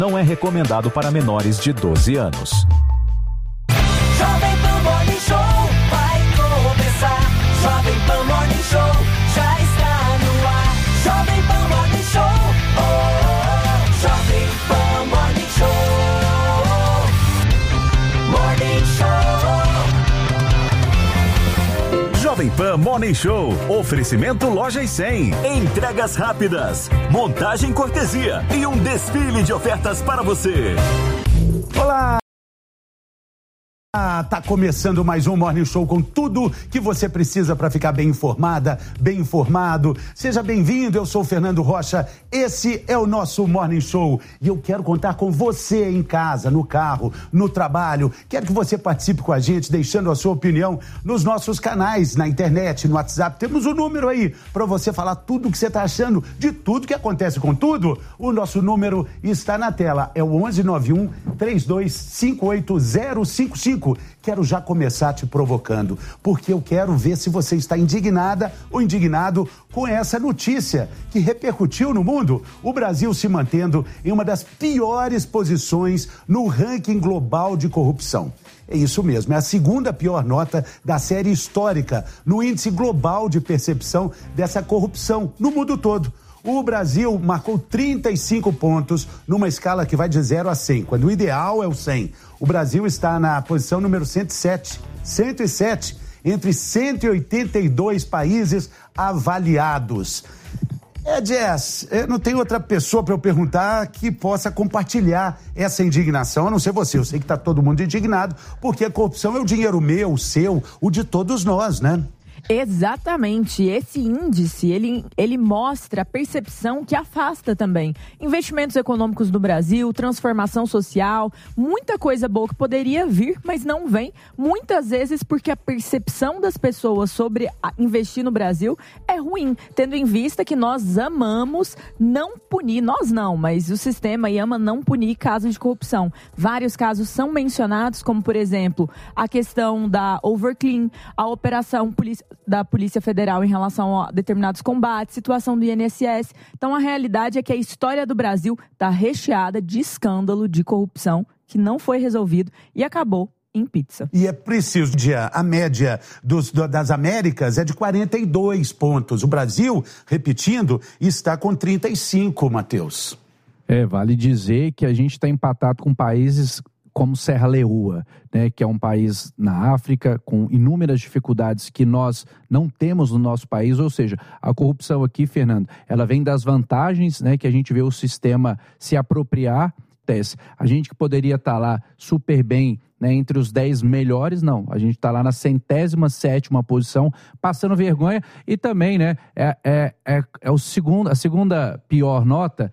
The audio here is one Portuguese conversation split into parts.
Não é recomendado para menores de 12 anos. Jovem Pan Morning Show vai começar. Jovem Pan Morning Show já está no ar. Jovem Pan Morning Show, oh, oh, oh. Jovem Pan Morning Show. Morning Show. Jovem Pan Morning Show. Oferecimento Lojas 100. Entregas rápidas, montagem cortesia e um desfile de ofertas para você. Olá! Tá começando mais um Morning Show com tudo que você precisa para ficar bem informada, bem informado. Seja bem-vindo, eu sou o Fernando Rocha, esse é o nosso Morning Show e eu quero contar com você em casa, no carro, no trabalho. Quero que você participe com a gente, deixando a sua opinião nos nossos canais, na internet, no WhatsApp. Temos um número aí para você falar tudo o que você tá achando de tudo que acontece com tudo. O nosso número está na tela, é o 1191-3258-055. Quero já começar te provocando, porque eu quero ver se você está indignada ou indignado com essa notícia que repercutiu no mundo. O Brasil se mantendo em uma das piores posições no ranking global de corrupção. É isso mesmo, é a segunda pior nota da série histórica no índice global de percepção dessa corrupção no mundo todo. O Brasil marcou 35 pontos numa escala que vai de 0 a 100, quando o ideal é o 100. O Brasil está na posição número 107 entre 182 países avaliados. Jess, não tem outra pessoa para eu perguntar que possa compartilhar essa indignação, a não ser você. Eu sei que está todo mundo indignado, porque a corrupção é o dinheiro meu, o seu, o de todos nós, né? Exatamente, esse índice, ele mostra a percepção que afasta também. Investimentos econômicos no Brasil, transformação social, muita coisa boa que poderia vir, mas não vem. Muitas vezes porque a percepção das pessoas sobre investir no Brasil é ruim, tendo em vista que nós amamos não punir, nós não, mas o sistema aí ama não punir casos de corrupção. Vários casos são mencionados, como por exemplo, a questão da Overclean, a operação da Polícia Federal em relação a determinados combates, situação do INSS. Então, a realidade é que a história do Brasil está recheada de escândalo de corrupção que não foi resolvido e acabou em pizza. E é preciso, a média das Américas é de 42 pontos. O Brasil, repetindo, está com 35, Matheus. Vale dizer que a gente está empatado com países como Serra Leoa, né, que é um país na África com inúmeras dificuldades que nós não temos no nosso país, ou seja, a corrupção aqui, Fernando, ela vem das vantagens, né, que a gente vê o sistema se apropriar. A gente que poderia estar lá super bem, né, entre os 10 melhores, não, a gente está lá na 107ª posição, passando vergonha, e também, né, a segunda pior nota,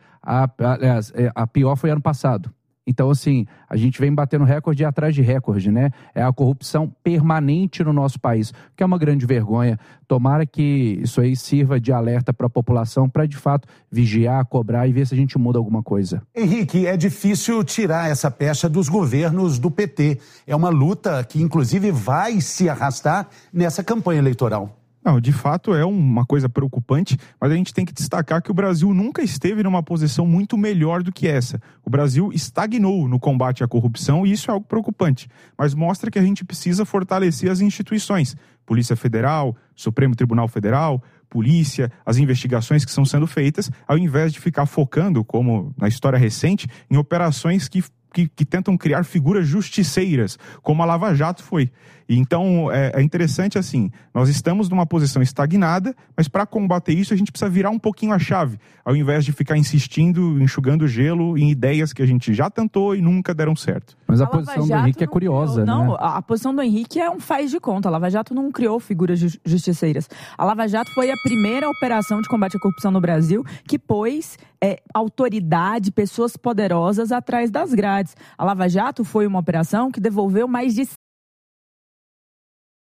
a pior foi ano passado. Então, assim, a gente vem batendo recorde atrás de recorde, né? É a corrupção permanente no nosso país, que é uma grande vergonha. Tomara que isso aí sirva de alerta para a população, para, de fato, vigiar, cobrar e ver se a gente muda alguma coisa. Henrique, é difícil tirar essa pecha dos governos do PT. É uma luta que, inclusive, vai se arrastar nessa campanha eleitoral. Não, de fato é uma coisa preocupante, mas a gente tem que destacar que o Brasil nunca esteve numa posição muito melhor do que essa. O Brasil estagnou no combate à corrupção e isso é algo preocupante, mas mostra que a gente precisa fortalecer as instituições. Polícia Federal, Supremo Tribunal Federal, polícia, as investigações que estão sendo feitas, ao invés de ficar focando, como na história recente, em operações que tentam criar figuras justiceiras, como a Lava Jato foi. E então, é interessante assim, nós estamos numa posição estagnada, mas para combater isso a gente precisa virar um pouquinho a chave, ao invés de ficar insistindo, enxugando gelo em ideias que a gente já tentou e nunca deram certo. Mas a posição do Henrique é curiosa, né? Não, a posição do Henrique é um faz de conta. A Lava Jato não criou figuras justiceiras. A Lava Jato foi a primeira operação de combate à corrupção no Brasil que pôs autoridade, pessoas poderosas atrás das grades. A Lava Jato foi uma operação que devolveu mais de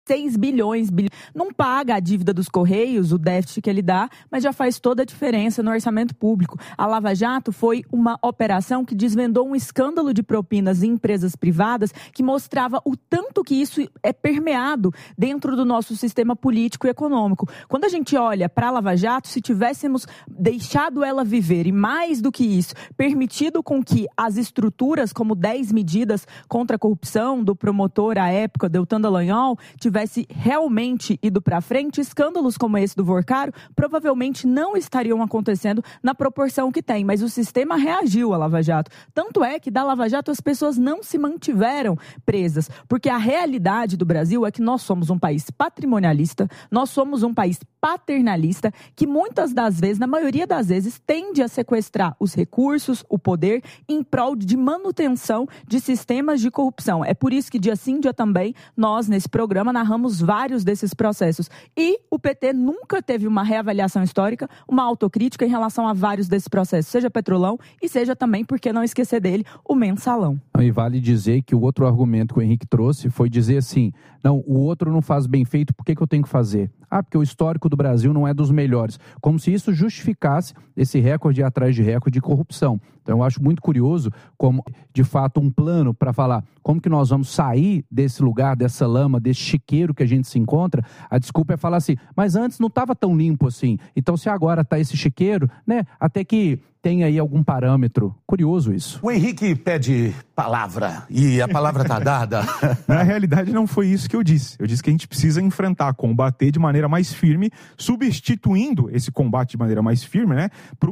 6 bilhões. Não paga a dívida dos Correios, o déficit que ele dá, mas já faz toda a diferença no orçamento público. A Lava Jato foi uma operação que desvendou um escândalo de propinas em empresas privadas que mostrava o tanto que isso é permeado dentro do nosso sistema político e econômico. Quando a gente olha para a Lava Jato, se tivéssemos deixado ela viver e, mais do que isso, permitido com que as estruturas, como 10 medidas contra a corrupção do promotor à época, Deltan Dallagnol, tivesse realmente ido para frente, escândalos como esse do Vorcaro provavelmente não estariam acontecendo na proporção que tem. Mas o sistema reagiu à Lava Jato. Tanto é que da Lava Jato as pessoas não se mantiveram presas, porque a realidade do Brasil é que nós somos um país patrimonialista, nós somos um país paternalista, que muitas das vezes, na maioria das vezes, tende a sequestrar os recursos, o poder, em prol de manutenção de sistemas de corrupção. É por isso que dia sim, dia também, nós, nesse programa, narramos vários desses processos. E o PT nunca teve uma reavaliação histórica, uma autocrítica em relação a vários desses processos, seja Petrolão e seja também, por que não esquecer dele, o Mensalão. E vale dizer que o outro argumento que o Henrique trouxe foi dizer assim, não, o outro não faz bem feito, por que eu tenho que fazer? Ah, porque o histórico do Brasil não é dos melhores. Como se isso justificasse esse recorde atrás de recorde de corrupção. Então eu acho muito curioso como, de fato, um plano para falar como que nós vamos sair desse lugar, dessa lama, desse chiqueiro que a gente se encontra. A desculpa é falar assim, mas antes não estava tão limpo assim. Então se agora está esse chiqueiro, né, até que tem aí algum parâmetro. Curioso isso. O Henrique pede palavra e a palavra está dada. Na realidade, não foi isso que eu disse. Eu disse que a gente precisa enfrentar, combater de maneira mais firme, substituindo esse combate de maneira mais firme, né,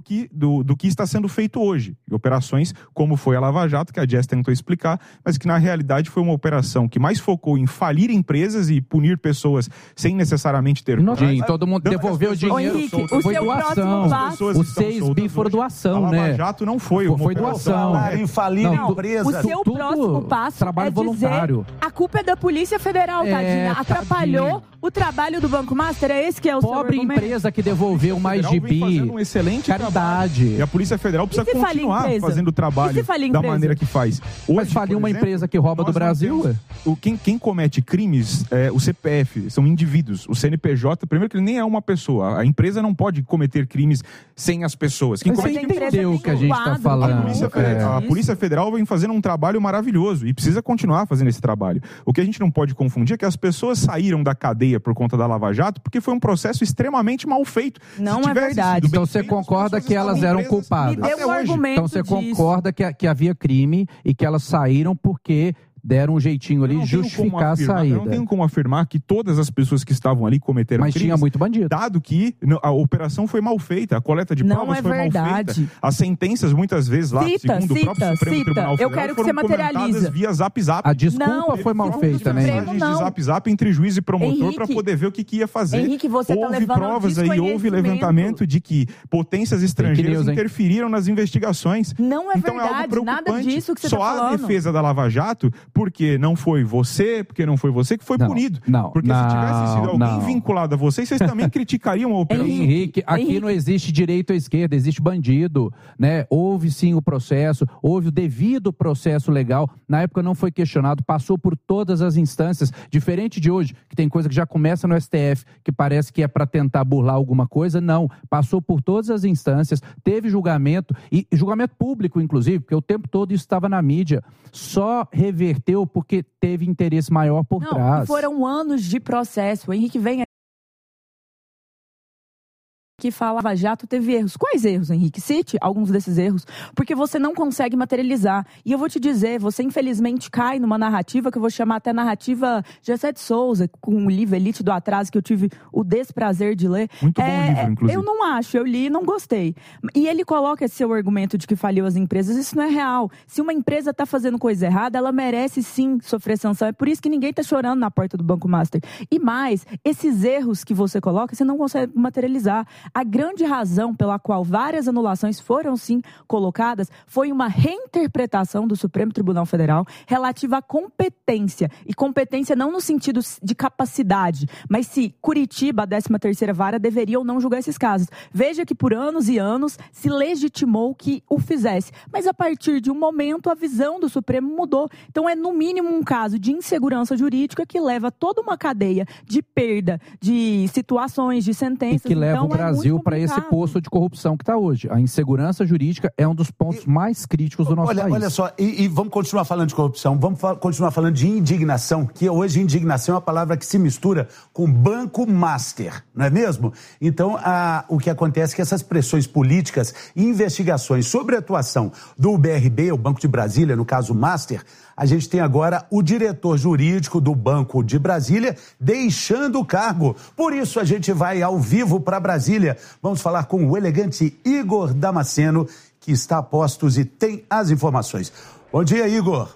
do que está sendo feito hoje. Operações como foi a Lava Jato, que a Jess tentou explicar, mas que na realidade foi uma operação que mais focou em falir empresas e punir pessoas sem necessariamente ter... Todo mundo devolveu o dinheiro. Henrique, foi doação. Os 6 bi foram doação, né? A Lava Jato não foi uma foi doação. Em falir Não, empresa. o seu próximo passo trabalho é dizer voluntário. a culpa é da Polícia Federal, tadinha. Atrapalhou tadinha. O trabalho do Banco Master, é esse que é o pobre seu argumento? Empresa que devolveu mais de bi. Fazendo um excelente caridade. Trabalho. E a Polícia Federal precisa continuar fazendo o trabalho da maneira que faz. Hoje, mas falir uma empresa que rouba do Brasil? Quem comete crimes é o CPF, são indivíduos. O CNPJ, primeiro que ele nem é uma pessoa. A empresa não pode cometer crimes sem as pessoas. Quem comete crimes entendeu o que a gente está falando. A Polícia Federal vem fazendo um trabalho maravilhoso e precisa continuar fazendo esse trabalho. O que a gente não pode confundir é que as pessoas saíram da cadeia por conta da Lava Jato porque foi um processo extremamente mal feito. Não é verdade. Então você concorda que elas eram culpadas? Me deu um argumento então você concorda que havia crime e que elas saíram porque deram um jeitinho ali de justificar a saída. Eu não tenho como afirmar que todas as pessoas que estavam ali cometeram crimes. Mas tinha muito bandido. Dado que a operação foi mal feita, a coleta de provas foi mal feita. As sentenças, muitas vezes, lá, segundo o próprio Supremo Tribunal Federal, eu quero que você materialize. Via Zap Zap. A desculpa foi mal feita, né? Mensagens de Zap Zap entre juiz e promotor para poder ver o que ia fazer. Henrique, você está levando provas aí, houve levantamento de que potências estrangeiras interferiram nas investigações. Não é então, verdade, é algo preocupante. Nada disso que você está falando. Só a defesa da Lava Jato, porque não foi você que foi punido. Porque se tivesse sido alguém vinculado a vocês também criticariam a operação. Henrique, aqui não existe direito à esquerda, existe bandido, né? Houve sim o processo, houve o devido processo legal. Na época não foi questionado, passou por todas as instâncias, diferente de hoje, que tem coisa que já começa no STF, que parece que é para tentar burlar alguma coisa. Não, passou por todas as instâncias, teve julgamento, e julgamento público, inclusive, porque o tempo todo isso estava na mídia. Só reverteu porque teve interesse maior por trás. Foram anos de processo. O Henrique vem que fala Lava Jato teve erros. Quais erros, Henrique? Cite alguns desses erros, porque você não consegue materializar. E eu vou te dizer, você infelizmente cai numa narrativa que eu vou chamar até narrativa Gessé de Souza, com o livro Elite do Atraso, que eu tive o desprazer de ler. Muito bom livro, inclusive. Eu não acho, eu li e não gostei. E ele coloca esse seu argumento de que faliu as empresas, isso não é real. Se uma empresa está fazendo coisa errada, ela merece sim sofrer sanção. É por isso que ninguém está chorando na porta do Banco Master. E mais, esses erros que você coloca, você não consegue materializar. A grande razão pela qual várias anulações foram, sim, colocadas foi uma reinterpretação do Supremo Tribunal Federal relativa à competência. E competência não no sentido de capacidade, mas se Curitiba, a 13ª Vara, deveria ou não julgar esses casos. Veja que por anos e anos se legitimou que o fizesse. Mas a partir de um momento a visão do Supremo mudou. Então é no mínimo um caso de insegurança jurídica que leva toda uma cadeia de perda de situações, de sentenças. E que leva o Brasil para esse poço de corrupção que está hoje. A insegurança jurídica é um dos pontos mais críticos do nosso país. Olha só, e vamos continuar falando de corrupção, vamos continuar falando de indignação, que hoje indignação é uma palavra que se mistura com Banco Master, não é mesmo? Então, o que acontece é que essas pressões políticas e investigações sobre a atuação do BRB, o Banco de Brasília, no caso Master, a gente tem agora o diretor jurídico do Banco de Brasília deixando o cargo. Por isso a gente vai ao vivo para Brasília. Vamos falar com o elegante Igor Damasceno, que está a postos e tem as informações. Bom dia, Igor.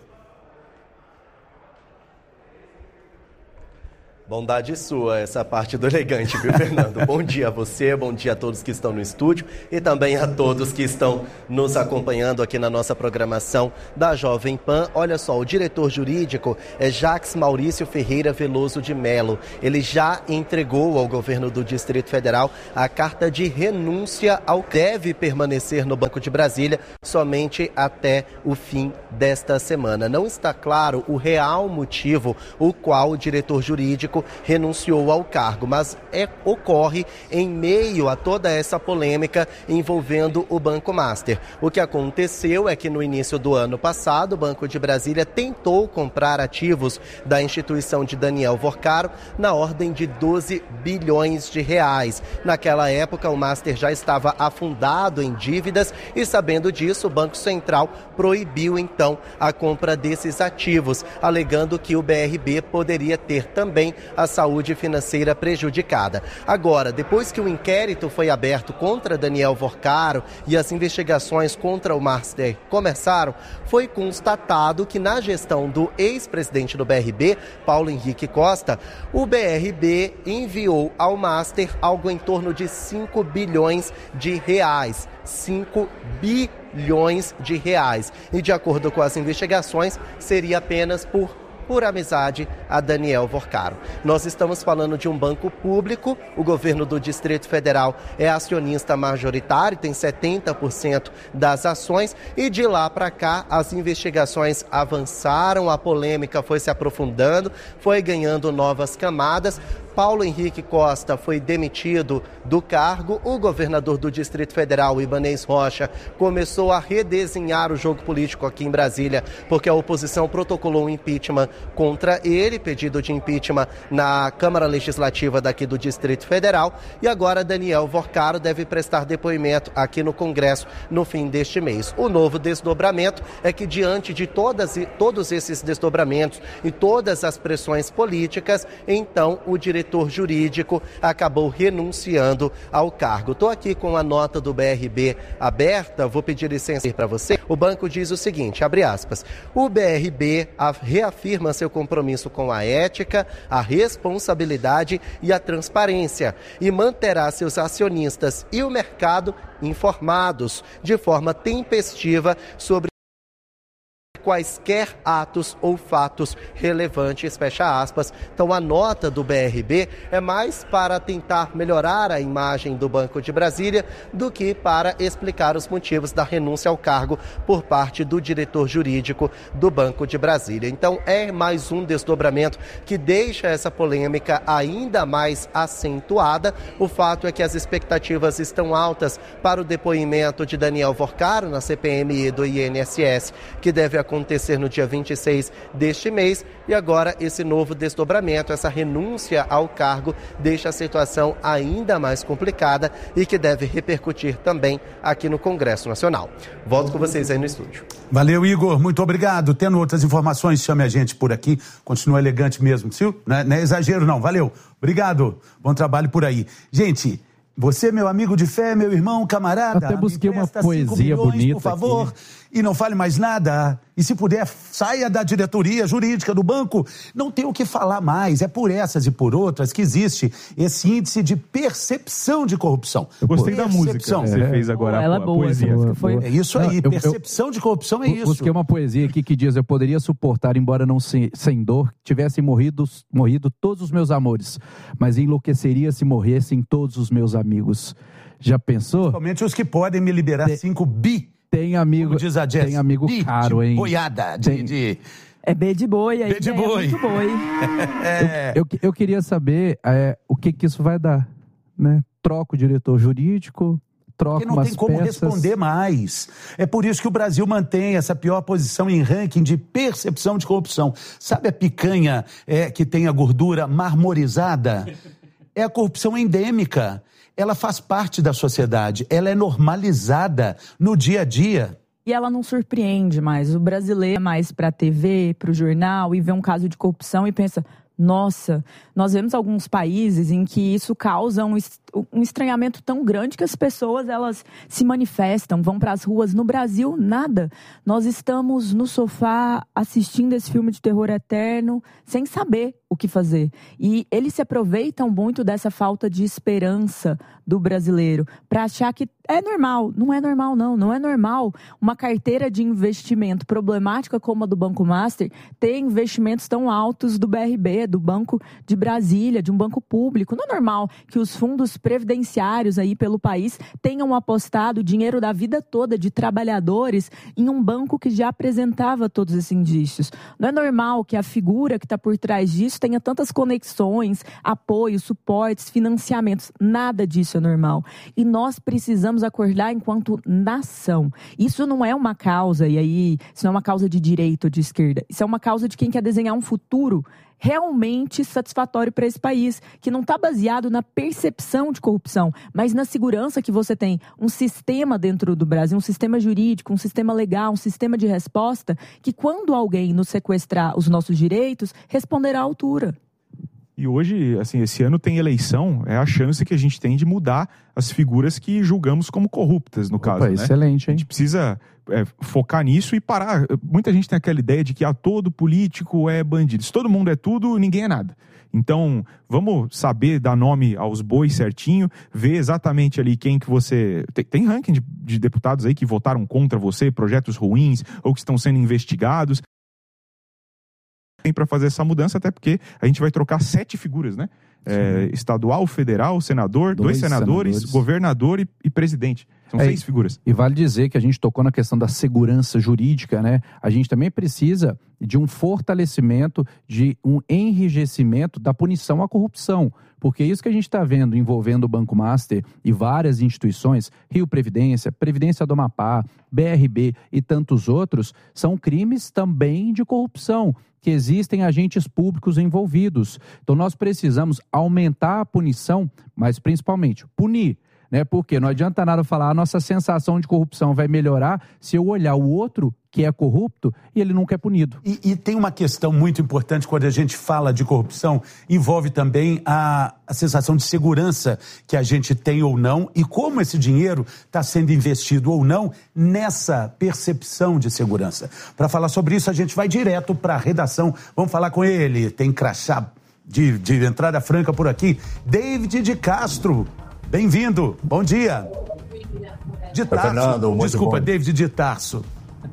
Bondade sua, essa parte do elegante, viu, Fernando? Bom dia a você, bom dia a todos que estão no estúdio e também a todos que estão nos acompanhando aqui na nossa programação da Jovem Pan. Olha só, o diretor jurídico é Jacques Maurício Ferreira Veloso de Mello. Ele já entregou ao governo do Distrito Federal a carta de renúncia ao que deve permanecer no Banco de Brasília somente até o fim desta semana. Não está claro o real motivo o qual o diretor jurídico renunciou ao cargo, mas ocorre em meio a toda essa polêmica envolvendo o Banco Master. O que aconteceu é que no início do ano passado, o Banco de Brasília tentou comprar ativos da instituição de Daniel Vorcaro na ordem de 12 bilhões de reais. Naquela época, o Master já estava afundado em dívidas e, sabendo disso, o Banco Central proibiu, então, a compra desses ativos, alegando que o BRB poderia ter também a saúde financeira prejudicada. Agora, depois que o inquérito foi aberto contra Daniel Vorcaro e as investigações contra o Master começaram, foi constatado que na gestão do ex-presidente do BRB, Paulo Henrique Costa, o BRB enviou ao Master algo em torno de 5 bilhões de reais. 5 bilhões de reais. E de acordo com as investigações, seria apenas por amizade a Daniel Vorcaro. Nós estamos falando de um banco público, o governo do Distrito Federal é acionista majoritário, tem 70% das ações e de lá para cá as investigações avançaram, a polêmica foi se aprofundando, foi ganhando novas camadas. Paulo Henrique Costa foi demitido do cargo, o governador do Distrito Federal, Ibanez Rocha, começou a redesenhar o jogo político aqui em Brasília, porque a oposição protocolou um impeachment contra ele, pedido de impeachment na Câmara Legislativa daqui do Distrito Federal, e agora Daniel Vorcaro deve prestar depoimento aqui no Congresso no fim deste mês. O novo desdobramento é que, diante de todos esses desdobramentos e todas as pressões políticas, então o diretor jurídico acabou renunciando ao cargo. Estou aqui com a nota do BRB aberta, vou pedir licença para você. O banco diz o seguinte, abre aspas, o BRB reafirma seu compromisso com a ética, a responsabilidade e a transparência e manterá seus acionistas e o mercado informados de forma tempestiva sobre quaisquer atos ou fatos relevantes, fecha aspas. Então a nota do BRB é mais para tentar melhorar a imagem do Banco de Brasília do que para explicar os motivos da renúncia ao cargo por parte do diretor jurídico do Banco de Brasília. Então é mais um desdobramento que deixa essa polêmica ainda mais acentuada. O fato é que as expectativas estão altas para o depoimento de Daniel Vorcaro na CPMI do INSS, que deve acontecer no dia 26 deste mês, e agora esse novo desdobramento, essa renúncia ao cargo, deixa a situação ainda mais complicada e que deve repercutir também aqui no Congresso Nacional. Volto com vocês aí no estúdio. Valeu, Igor, muito obrigado. Tendo outras informações, chame a gente por aqui. Continua elegante mesmo, Sil? Não é exagero não, valeu. Obrigado, bom trabalho por aí. Gente, você, meu amigo de fé, meu irmão, camarada, até busquei uma poesia bonita, por favor. aqui. e não fale mais nada. E se puder, saia da diretoria jurídica do banco. Não tem o que falar mais. É por essas e por outras que existe esse índice de percepção de corrupção. Eu gostei da música que você fez agora, ela a boa, poesia. foi... É isso aí, percepção de corrupção é isso. Busquei uma poesia aqui que diz: eu poderia suportar, embora não sem dor, tivessem morrido todos os meus amores, mas enlouqueceria se morressem todos os meus amigos. Já pensou? Principalmente os que podem me liberar 5 bi. Tem amigo, diz a Jess, tem amigo caro, hein? Boiada, É B de boi aí. B de boi. É muito boi. Eu queria saber o que isso vai dar, né? Troca o diretor jurídico, troca umas peças. Porque não tem como responder mais. É por isso que o Brasil mantém essa pior posição em ranking de percepção de corrupção. Sabe a picanha que tem a gordura marmorizada? É a corrupção endêmica. Ela faz parte da sociedade, ela é normalizada no dia a dia. E ela não surpreende mais. O brasileiro é mais para a TV, para o jornal, e vê um caso de corrupção e pensa: nossa, nós vemos alguns países em que isso causa um estranhamento tão grande que as pessoas, elas se manifestam, vão para as ruas. No Brasil, nada. Nós estamos no sofá assistindo esse filme de terror eterno, sem saber o que fazer. E eles se aproveitam muito dessa falta de esperança do brasileiro para achar que é normal. Não é normal, não. Não é normal uma carteira de investimento problemática como a do Banco Master ter investimentos tão altos do BRB, do Banco de Brasília, de um banco público. Não é normal que os fundos previdenciários aí pelo país tenham apostado o dinheiro da vida toda de trabalhadores em um banco que já apresentava todos esses indícios. Não é normal que a figura que está por trás disso tenha tantas conexões, apoios, suportes, financiamentos. Nada disso é normal. E nós precisamos acordar enquanto nação. Isso não é uma causa, e aí, isso não é uma causa de direita ou de esquerda. Isso é uma causa de quem quer desenhar um futuro realmente satisfatório para esse país, que não está baseado na percepção de corrupção, mas na segurança que você tem um sistema dentro do Brasil, um sistema jurídico, um sistema legal, um sistema de resposta, que quando alguém nos sequestrar os nossos direitos, responderá à altura. E hoje, assim, esse ano tem eleição, é a chance que a gente tem de mudar as figuras que julgamos como corruptas, no caso, né? Excelente, hein? A gente precisa focar nisso e parar. Muita gente tem aquela ideia de que todo político é bandido. Se todo mundo é tudo, ninguém é nada. Então, vamos saber dar nome aos bois certinho, ver exatamente ali quem que você... Tem ranking de deputados aí que votaram contra você, projetos ruins, ou que estão sendo investigados. Tem para fazer essa mudança, até porque a gente vai trocar 7 figuras, né? Estadual, federal, senador, 2 senadores, governador e presidente. São 6 figuras. E vale dizer que a gente tocou na questão da segurança jurídica, né? A gente também precisa de um fortalecimento, de um enrijecimento da punição à corrupção. Porque isso que a gente está vendo envolvendo o Banco Master e várias instituições, Rio Previdência, Previdência do Amapá, BRB e tantos outros, são crimes também de corrupção, que existem agentes públicos envolvidos. Então nós precisamos aumentar a punição, mas principalmente punir. Né? Porque não adianta nada falar a nossa sensação de corrupção vai melhorar se eu olhar o outro que é corrupto e ele nunca é punido. E tem uma questão muito importante quando a gente fala de corrupção, envolve também a sensação de segurança que a gente tem ou não e como esse dinheiro está sendo investido ou não nessa percepção de segurança. Para falar sobre isso, a gente vai direto para a redação. Vamos falar com ele, tem crachá de entrada franca por aqui, David de Castro. Bem-vindo, bom dia. De Tarso. Fernando, muito desculpa, bom. David de Tarso.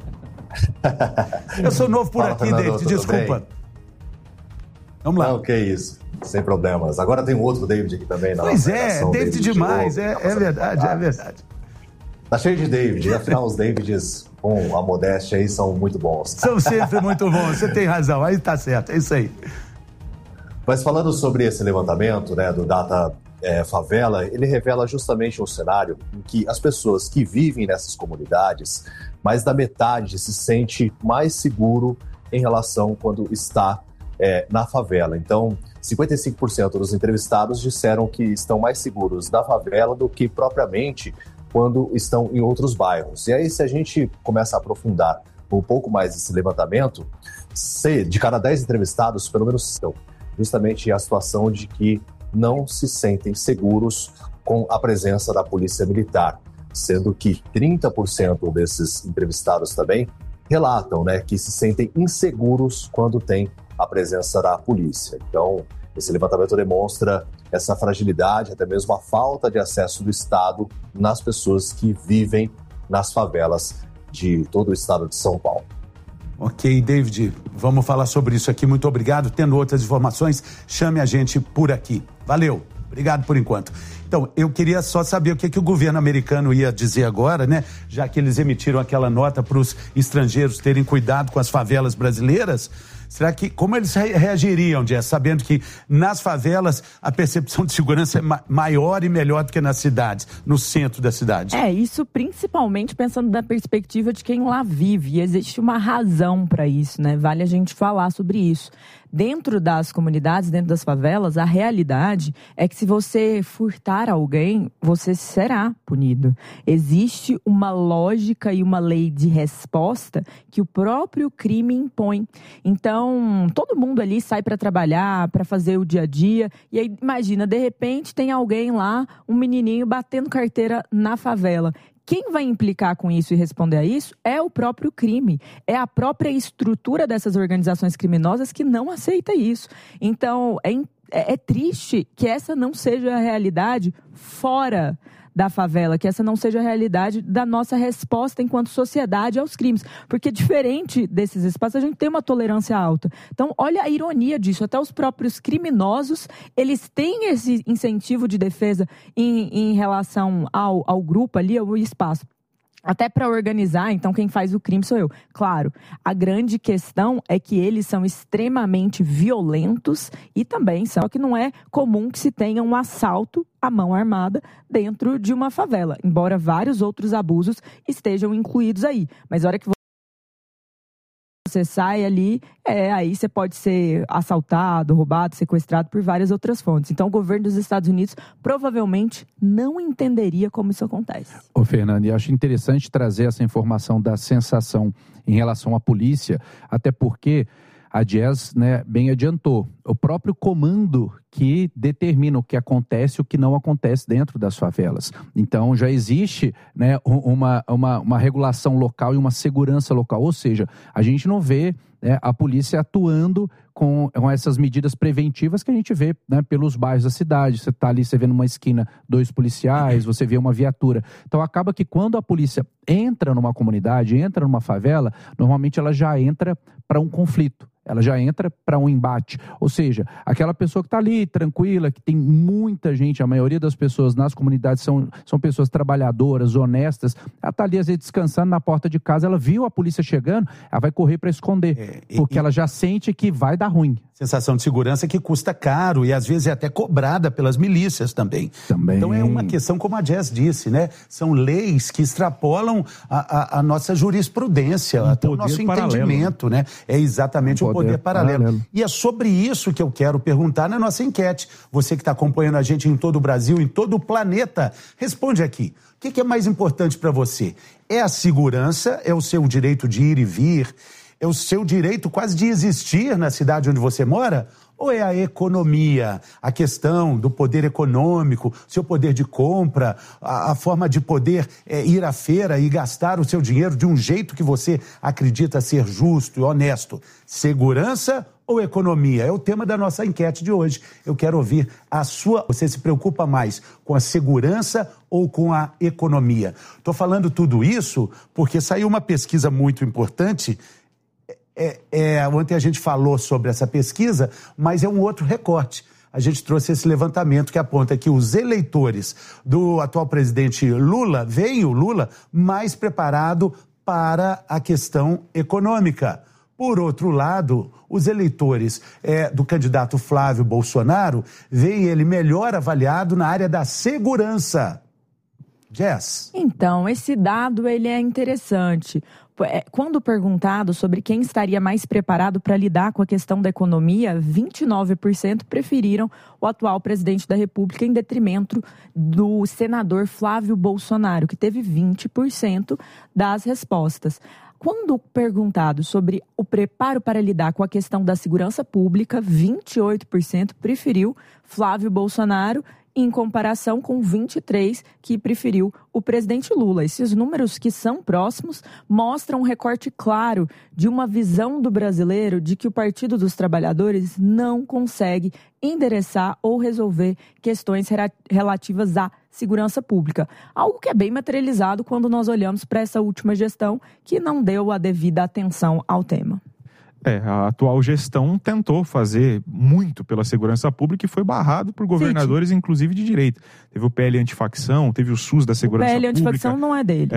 Eu sou novo por aqui, Fernando, David, desculpa. Bem? Vamos lá. Não, que isso, sem problemas. Agora tem um outro David aqui também. Pois é, David demais, é verdade, é verdade. Tá cheio de David, afinal os Davids com a modéstia aí são muito bons. São sempre muito bons, você tem razão, aí tá certo, é isso aí. Mas falando sobre esse levantamento, né, do Data Favela, ele revela justamente um cenário em que as pessoas que vivem nessas comunidades, mais da metade se sente mais seguro em relação quando está na favela. Então, 55% dos entrevistados disseram que estão mais seguros na favela do que propriamente quando estão em outros bairros. E aí, se a gente começa a aprofundar um pouco mais esse levantamento, de cada 10 entrevistados, pelo menos são justamente a situação de que não se sentem seguros com a presença da polícia militar. sendo que 30% desses entrevistados também relatam, né, que se sentem inseguros quando tem a presença da polícia. Então, esse levantamento demonstra essa fragilidade, até mesmo a falta de acesso do Estado nas pessoas que vivem nas favelas de todo o estado de São Paulo. Ok, David, vamos falar sobre isso aqui. Muito obrigado. Tendo outras informações, chame a gente por aqui. Valeu, obrigado por enquanto. Então, eu queria só saber o que o governo americano ia dizer agora, né? Já que eles emitiram aquela nota para os estrangeiros terem cuidado com as favelas brasileiras. Será que, como eles reagiriam, Jess, sabendo que nas favelas a percepção de segurança é maior e melhor do que nas cidades, no centro da cidade? Isso principalmente pensando da perspectiva de quem lá vive. E existe uma razão para isso, né? Vale a gente falar sobre isso. Dentro das comunidades, dentro das favelas, a realidade é que se você furtar alguém, você será punido. Existe uma lógica e uma lei de resposta que o próprio crime impõe. Então, todo mundo ali sai para trabalhar, para fazer o dia a dia. E aí, imagina, de repente tem alguém lá, um menininho batendo carteira na favela. Quem vai implicar com isso e responder a isso é o próprio crime. É a própria estrutura dessas organizações criminosas que não aceita isso. Então, é triste que essa não seja a realidade fora da favela, que essa não seja a realidade da nossa resposta enquanto sociedade aos crimes. Porque diferente desses espaços, a gente tem uma tolerância alta. Então, olha a ironia disso. Até os próprios criminosos, eles têm esse incentivo de defesa em relação ao grupo ali, ao espaço. Até para organizar, então quem faz o crime sou eu. Claro, a grande questão é que eles são extremamente violentos e também só que não é comum que se tenha um assalto à mão armada dentro de uma favela, embora vários outros abusos estejam incluídos aí. Mas a hora que você sai ali, aí você pode ser assaltado, roubado, sequestrado por várias outras fontes. Então o governo dos Estados Unidos provavelmente não entenderia como isso acontece. Ô Fernando, e acho interessante trazer essa informação da sensação em relação à polícia, até porque a Jess, né, bem adiantou. O próprio comando que determina o que acontece e o que não acontece dentro das favelas. Então, já existe, né, uma regulação local e uma segurança local. Ou seja, a gente não vê, né, a polícia atuando com essas medidas preventivas que a gente vê, né, pelos bairros da cidade. Você está ali, você vê numa esquina 2 policiais, você vê uma viatura. Então, acaba que quando a polícia entra numa comunidade, entra numa favela, normalmente ela já entra para um conflito. Ela já entra para um embate. Ou seja, aquela pessoa que está ali, tranquila, que tem muita gente, a maioria das pessoas nas comunidades são pessoas trabalhadoras, honestas, ela está ali, às vezes, descansando na porta de casa, ela viu a polícia chegando, ela vai correr para esconder, porque ela já sente que vai dar ruim. Sensação de segurança que custa caro e, às vezes, é até cobrada pelas milícias também. Então, é uma questão, como a Jess disse, né? São leis que extrapolam a nossa jurisprudência, até o nosso entendimento, né? É exatamente o poder paralelo. E é sobre isso que eu quero perguntar na nossa enquete. Você que está acompanhando a gente em todo o Brasil, em todo o planeta, responde aqui. O que é mais importante para você? É a segurança? É o seu direito de ir e vir? É o seu direito quase de existir na cidade onde você mora? Ou é a economia, a questão do poder econômico, seu poder de compra, a forma de poder ir à feira e gastar o seu dinheiro de um jeito que você acredita ser justo e honesto? Segurança ou economia? É o tema da nossa enquete de hoje. Eu quero ouvir a sua. Você se preocupa mais com a segurança ou com a economia? Estou falando tudo isso porque saiu uma pesquisa muito importante. Ontem a gente falou sobre essa pesquisa, mas é um outro recorte. A gente trouxe esse levantamento que aponta que os eleitores do atual presidente Lula, veem o Lula mais preparado para a questão econômica. Por outro lado, os eleitores do candidato Flávio Bolsonaro veem ele melhor avaliado na área da segurança. Jess? Então, esse dado ele é interessante. Quando perguntado sobre quem estaria mais preparado para lidar com a questão da economia, 29% preferiram o atual presidente da República em detrimento do senador Flávio Bolsonaro, que teve 20% das respostas. Quando perguntado sobre o preparo para lidar com a questão da segurança pública, 28% preferiu Flávio Bolsonaro em comparação com 23 que preferiu o presidente Lula. Esses números que são próximos mostram um recorte claro de uma visão do brasileiro de que o Partido dos Trabalhadores não consegue endereçar ou resolver questões relativas à segurança pública. Algo que é bem materializado quando nós olhamos para essa última gestão que não deu a devida atenção ao tema. A atual gestão tentou fazer muito pela segurança pública e foi barrado por governadores, inclusive de direita. Teve o PL antifacção, teve o SUS da segurança pública. O PL antifacção não é dele.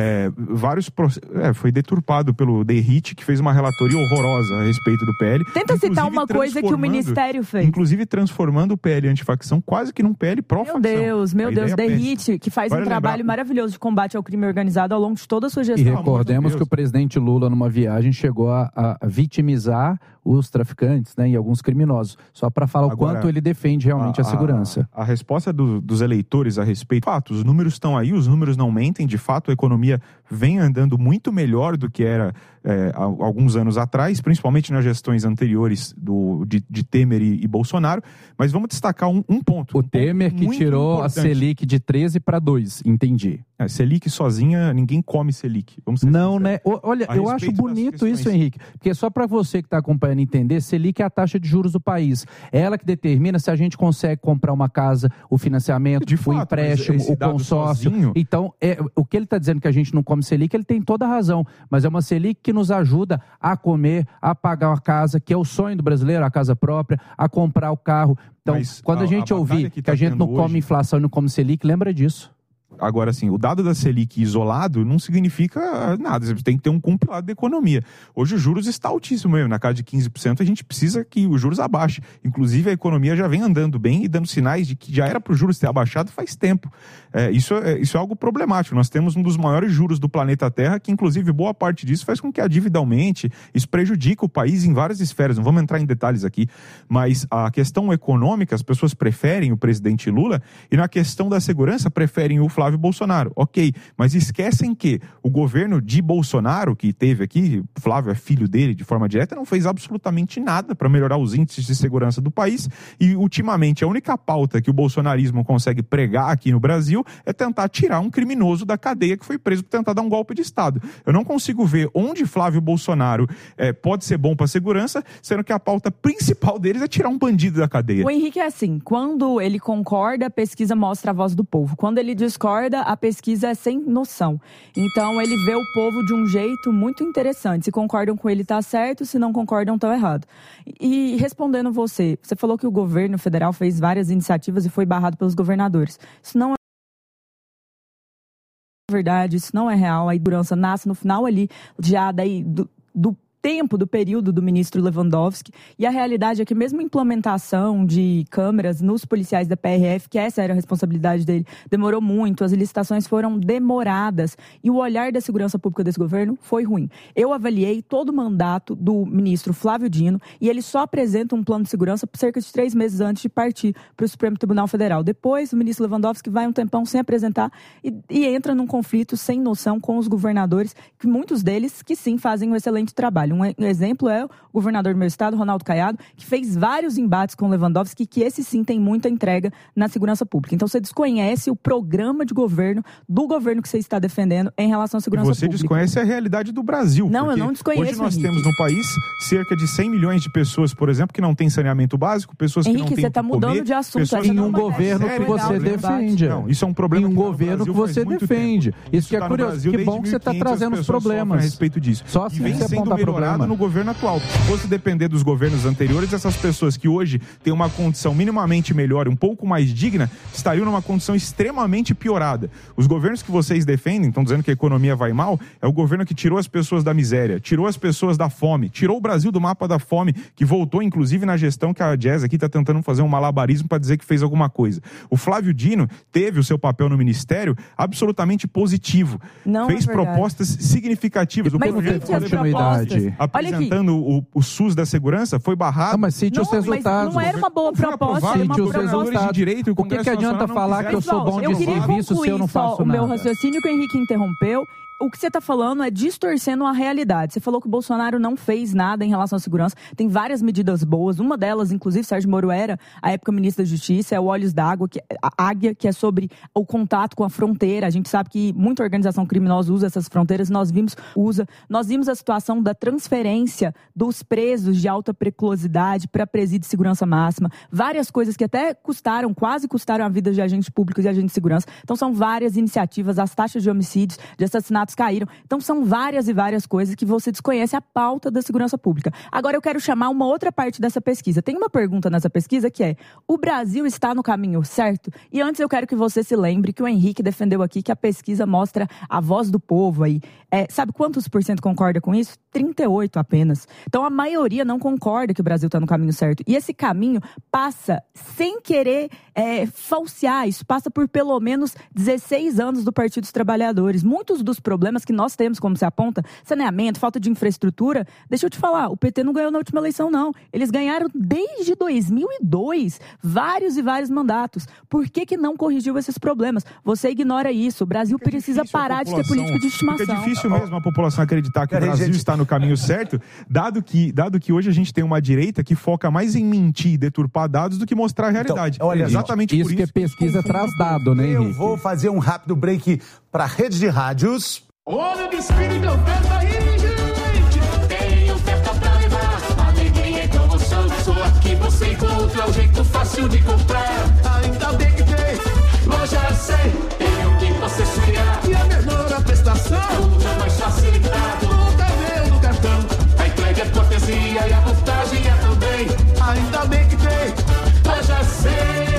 Foi deturpado pelo DERIT, que fez uma relatoria horrorosa a respeito do PL. Tenta citar uma coisa que o Ministério fez. Inclusive transformando o PL antifacção quase que num PL pró-facção. Meu Deus, DERIT, que faz um trabalho maravilhoso de combate ao crime organizado ao longo de toda a sua gestão. E recordemos que o presidente Lula, numa viagem, chegou a vitimizar os traficantes, né, e alguns criminosos, só para falar o quanto ele defende realmente a segurança. A resposta dos eleitores a respeito, de fato, os números estão aí, os números não mentem, de fato a economia vem andando muito melhor do que era há alguns anos atrás, principalmente nas gestões anteriores de Temer e Bolsonaro, mas vamos destacar um ponto. O Temer que tirou importante. A Selic de 13 para 2, entendi. Selic sozinha, ninguém come Selic. Vamos ser não, né? Olha, eu acho bonito isso, Henrique, porque só para você que está acompanhando entender, Selic é a taxa de juros do país. É ela que determina se a gente consegue comprar uma casa, o financiamento, o empréstimo, o consórcio. Sozinho... Então, o que ele está dizendo que a gente não come Selic, ele tem toda a razão, mas é uma Selic que nos ajuda a comer, a pagar uma casa, que é o sonho do brasileiro, a casa própria, a comprar o carro. Então, quando a gente ouvir que a gente não come inflação e não come Selic, lembra disso. Agora, assim, o dado da Selic isolado não significa nada. Você tem que ter um compilado da economia. Hoje o juros está altíssimo mesmo. Na casa de 15%, a gente precisa que os juros abaixe. Inclusive, a economia já vem andando bem e dando sinais de que já era para os juros ter abaixado faz tempo. Isso é algo problemático. Nós temos um dos maiores juros do planeta Terra, que inclusive boa parte disso faz com que a dívida aumente. Isso prejudica o país em várias esferas. Não vamos entrar em detalhes aqui. Mas a questão econômica, as pessoas preferem o presidente Lula, e na questão da segurança, preferem o Flávio Bolsonaro. Ok, mas esquecem que o governo de Bolsonaro, que teve aqui, Flávio é filho dele de forma direta, não fez absolutamente nada para melhorar os índices de segurança do país, e ultimamente a única pauta que o bolsonarismo consegue pregar aqui no Brasil é tentar tirar um criminoso da cadeia que foi preso por tentar dar um golpe de Estado. Eu não consigo ver onde Flávio Bolsonaro pode ser bom para a segurança, sendo que a pauta principal deles é tirar um bandido da cadeia. O Henrique é assim, quando ele concorda, a pesquisa mostra a voz do povo. Quando ele discorda, a pesquisa é sem noção. Então, ele vê o povo de um jeito muito interessante. Se concordam com ele, tá certo. Se não concordam, tá errado. E respondendo você falou que o governo federal fez várias iniciativas e foi barrado pelos governadores. Isso não é verdade, isso não é real. A segurança nasce no final ali, já daí do tempo, do período do ministro Lewandowski, e a realidade é que mesmo a implementação de câmeras nos policiais da PRF, que essa era a responsabilidade dele, demorou muito, as licitações foram demoradas, e o olhar da segurança pública desse governo foi ruim. Eu avaliei todo o mandato do ministro Flávio Dino, e ele só apresenta um plano de segurança cerca de 3 meses antes de partir para o Supremo Tribunal Federal. Depois, o ministro Lewandowski vai um tempão sem apresentar e entra num conflito sem noção com os governadores, que muitos deles que sim fazem um excelente trabalho. Um exemplo é o governador do meu estado, Ronaldo Caiado, que fez vários embates com o Lewandowski, que esse sim tem muita entrega na segurança pública. Então você desconhece o programa de governo do governo que você está defendendo em relação à segurança pública. Você desconhece a realidade do Brasil. Não, eu não desconheço. Hoje nós temos no país cerca de 100 milhões de pessoas, por exemplo, que não têm saneamento básico, pessoas que não têm Henrique, você está mudando de assunto. Em um governo que você defende. Não, isso é um problema. Em um governo que você defende. Isso que é curioso. Que bom que você está trazendo os problemas a respeito disso. Só assim vem sendo melhorado no governo atual. Se fosse depender dos governos anteriores, essas pessoas que hoje têm uma condição minimamente melhor, um pouco mais digna, estariam numa condição extremamente piorada. Os governos que vocês defendem, estão dizendo que a economia vai mal, é o governo que tirou as pessoas da miséria, tirou as pessoas da fome, tirou o Brasil do mapa da fome, que voltou inclusive na gestão que a Jazz aqui está tentando fazer um malabarismo para dizer que fez alguma coisa. O Flávio Dino teve o seu papel no ministério absolutamente positivo. Não fez propostas significativas. Mas o cite as propostas. Apresentando o SUS da segurança foi barrado. Mas cite os resultados. Não era uma boa proposta. Cite os resultados. Direito, o que adianta falar que eu sou bom de serviço se eu não faço nada? O meu raciocínio que o Henrique interrompeu. o que você está falando é distorcendo a realidade. Você falou que o Bolsonaro não fez nada em relação à segurança. Tem várias medidas boas. Uma delas, inclusive, Sérgio Moro era, à época, ministro da Justiça, é o Olhos d'Água, a Águia, que é sobre o contato com a fronteira. A gente sabe que muita organização criminosa usa essas fronteiras. Nós vimos a situação da transferência dos presos de alta periculosidade para presídio de segurança máxima. Várias coisas que até quase custaram a vida de agentes públicos e agentes de segurança. Então, são várias iniciativas. As taxas de homicídios, de assassinatos caíram. Então, são várias e várias coisas que você desconhece a pauta da segurança pública. Agora, eu quero chamar uma outra parte dessa pesquisa. Tem uma pergunta nessa pesquisa que é: o Brasil está no caminho certo? E antes eu quero que você se lembre que o Henrique defendeu aqui que a pesquisa mostra a voz do povo aí. Sabe quantos por cento concorda com isso? 38 apenas. Então, a maioria não concorda que o Brasil está no caminho certo. E esse caminho passa, sem querer falsear, isso passa por pelo menos 16 anos do Partido dos Trabalhadores. Muitos dos problemas que nós temos, como se aponta, saneamento, falta de infraestrutura, deixa eu te falar, o PT não ganhou na última eleição, não. Eles ganharam desde 2002, vários e vários mandatos. Por que não corrigiu esses problemas? Você ignora isso. O Brasil precisa parar de ter política de estimação. Fica difícil mesmo a população acreditar que o Brasil está no caminho certo, dado que hoje a gente tem uma direita que foca mais em mentir e deturpar dados do que mostrar a realidade. Então, olha, exatamente isso que a pesquisa traz dado, né, Henrique? Eu vou fazer um rápido break para a rede de rádios. Olha o desfile de oferta aí, gente! Tem oferta pra levar, alegria e promoção. Só aqui você encontra o jeito fácil de comprar. Ainda bem que tem Loja 100, tem o que você sonhar. E a menor a prestação, tudo mais facilitado. No cabelo, no cartão, a entrega é cortesia e a montagem é também. Ainda bem que tem Loja 100.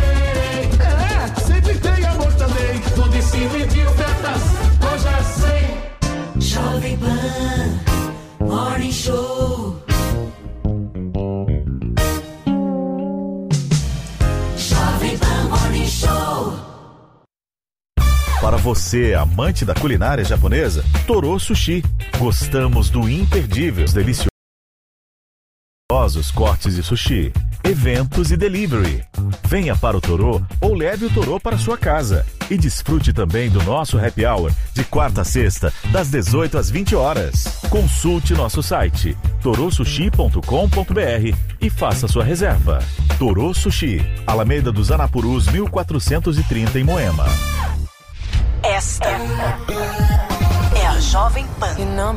Sempre tem amor também. Tudo em cima de ofertas, Loja 100. Jovem Pan Morning Show. Jovem Pan Morning Show. Para você, amante da culinária japonesa, Toro Sushi. Gostamos do imperdível, deliciosos cortes de sushi, eventos e delivery. Venha para o Toro ou leve o Toro para sua casa. E desfrute também do nosso happy hour de quarta a sexta, das 18 às 20 horas. Consulte nosso site torosushi.com.br e faça sua reserva. Toro Sushi, Alameda dos Anapurus 1430 em Moema. Esta é a Jovem Pan.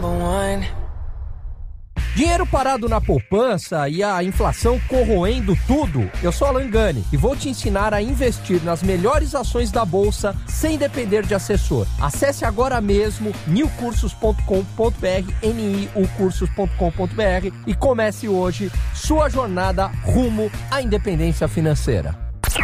Dinheiro parado na poupança e a inflação corroendo tudo? Eu sou Alan Gani e vou te ensinar a investir nas melhores ações da Bolsa sem depender de assessor. Acesse agora mesmo niucursos.com.br, niucursos.com.br e comece hoje sua jornada rumo à independência financeira.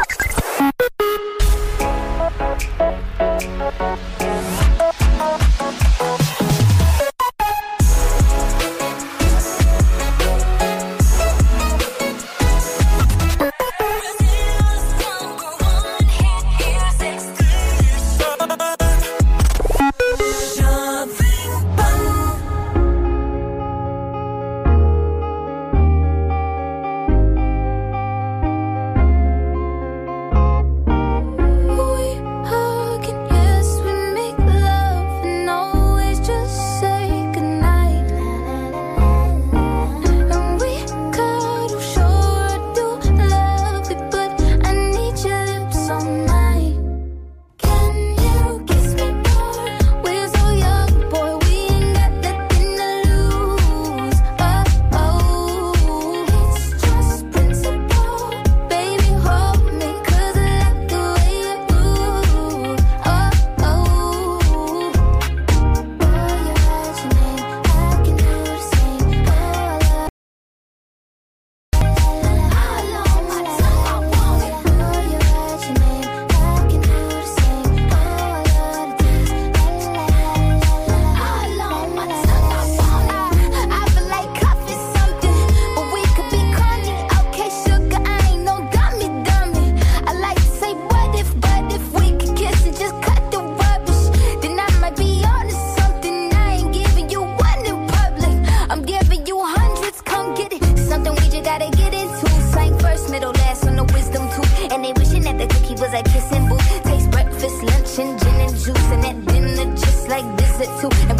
was like kissing boo. Taste breakfast, lunch, and gin and juice. And at dinner, just like this at 2. And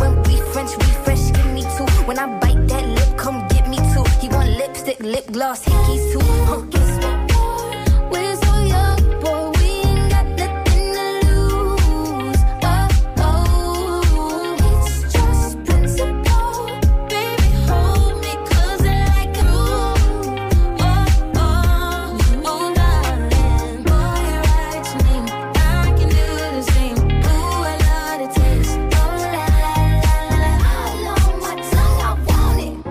lip gloss, hickey suit, kiss me. We're so young, boy, we ain't got nothing to lose. It's just principle. Baby, hold me close like a rule. Darling, boy, write your name. I can do the same. Ooh, I love the taste. Oh, la, la, la, la. All on my tongue, I want it.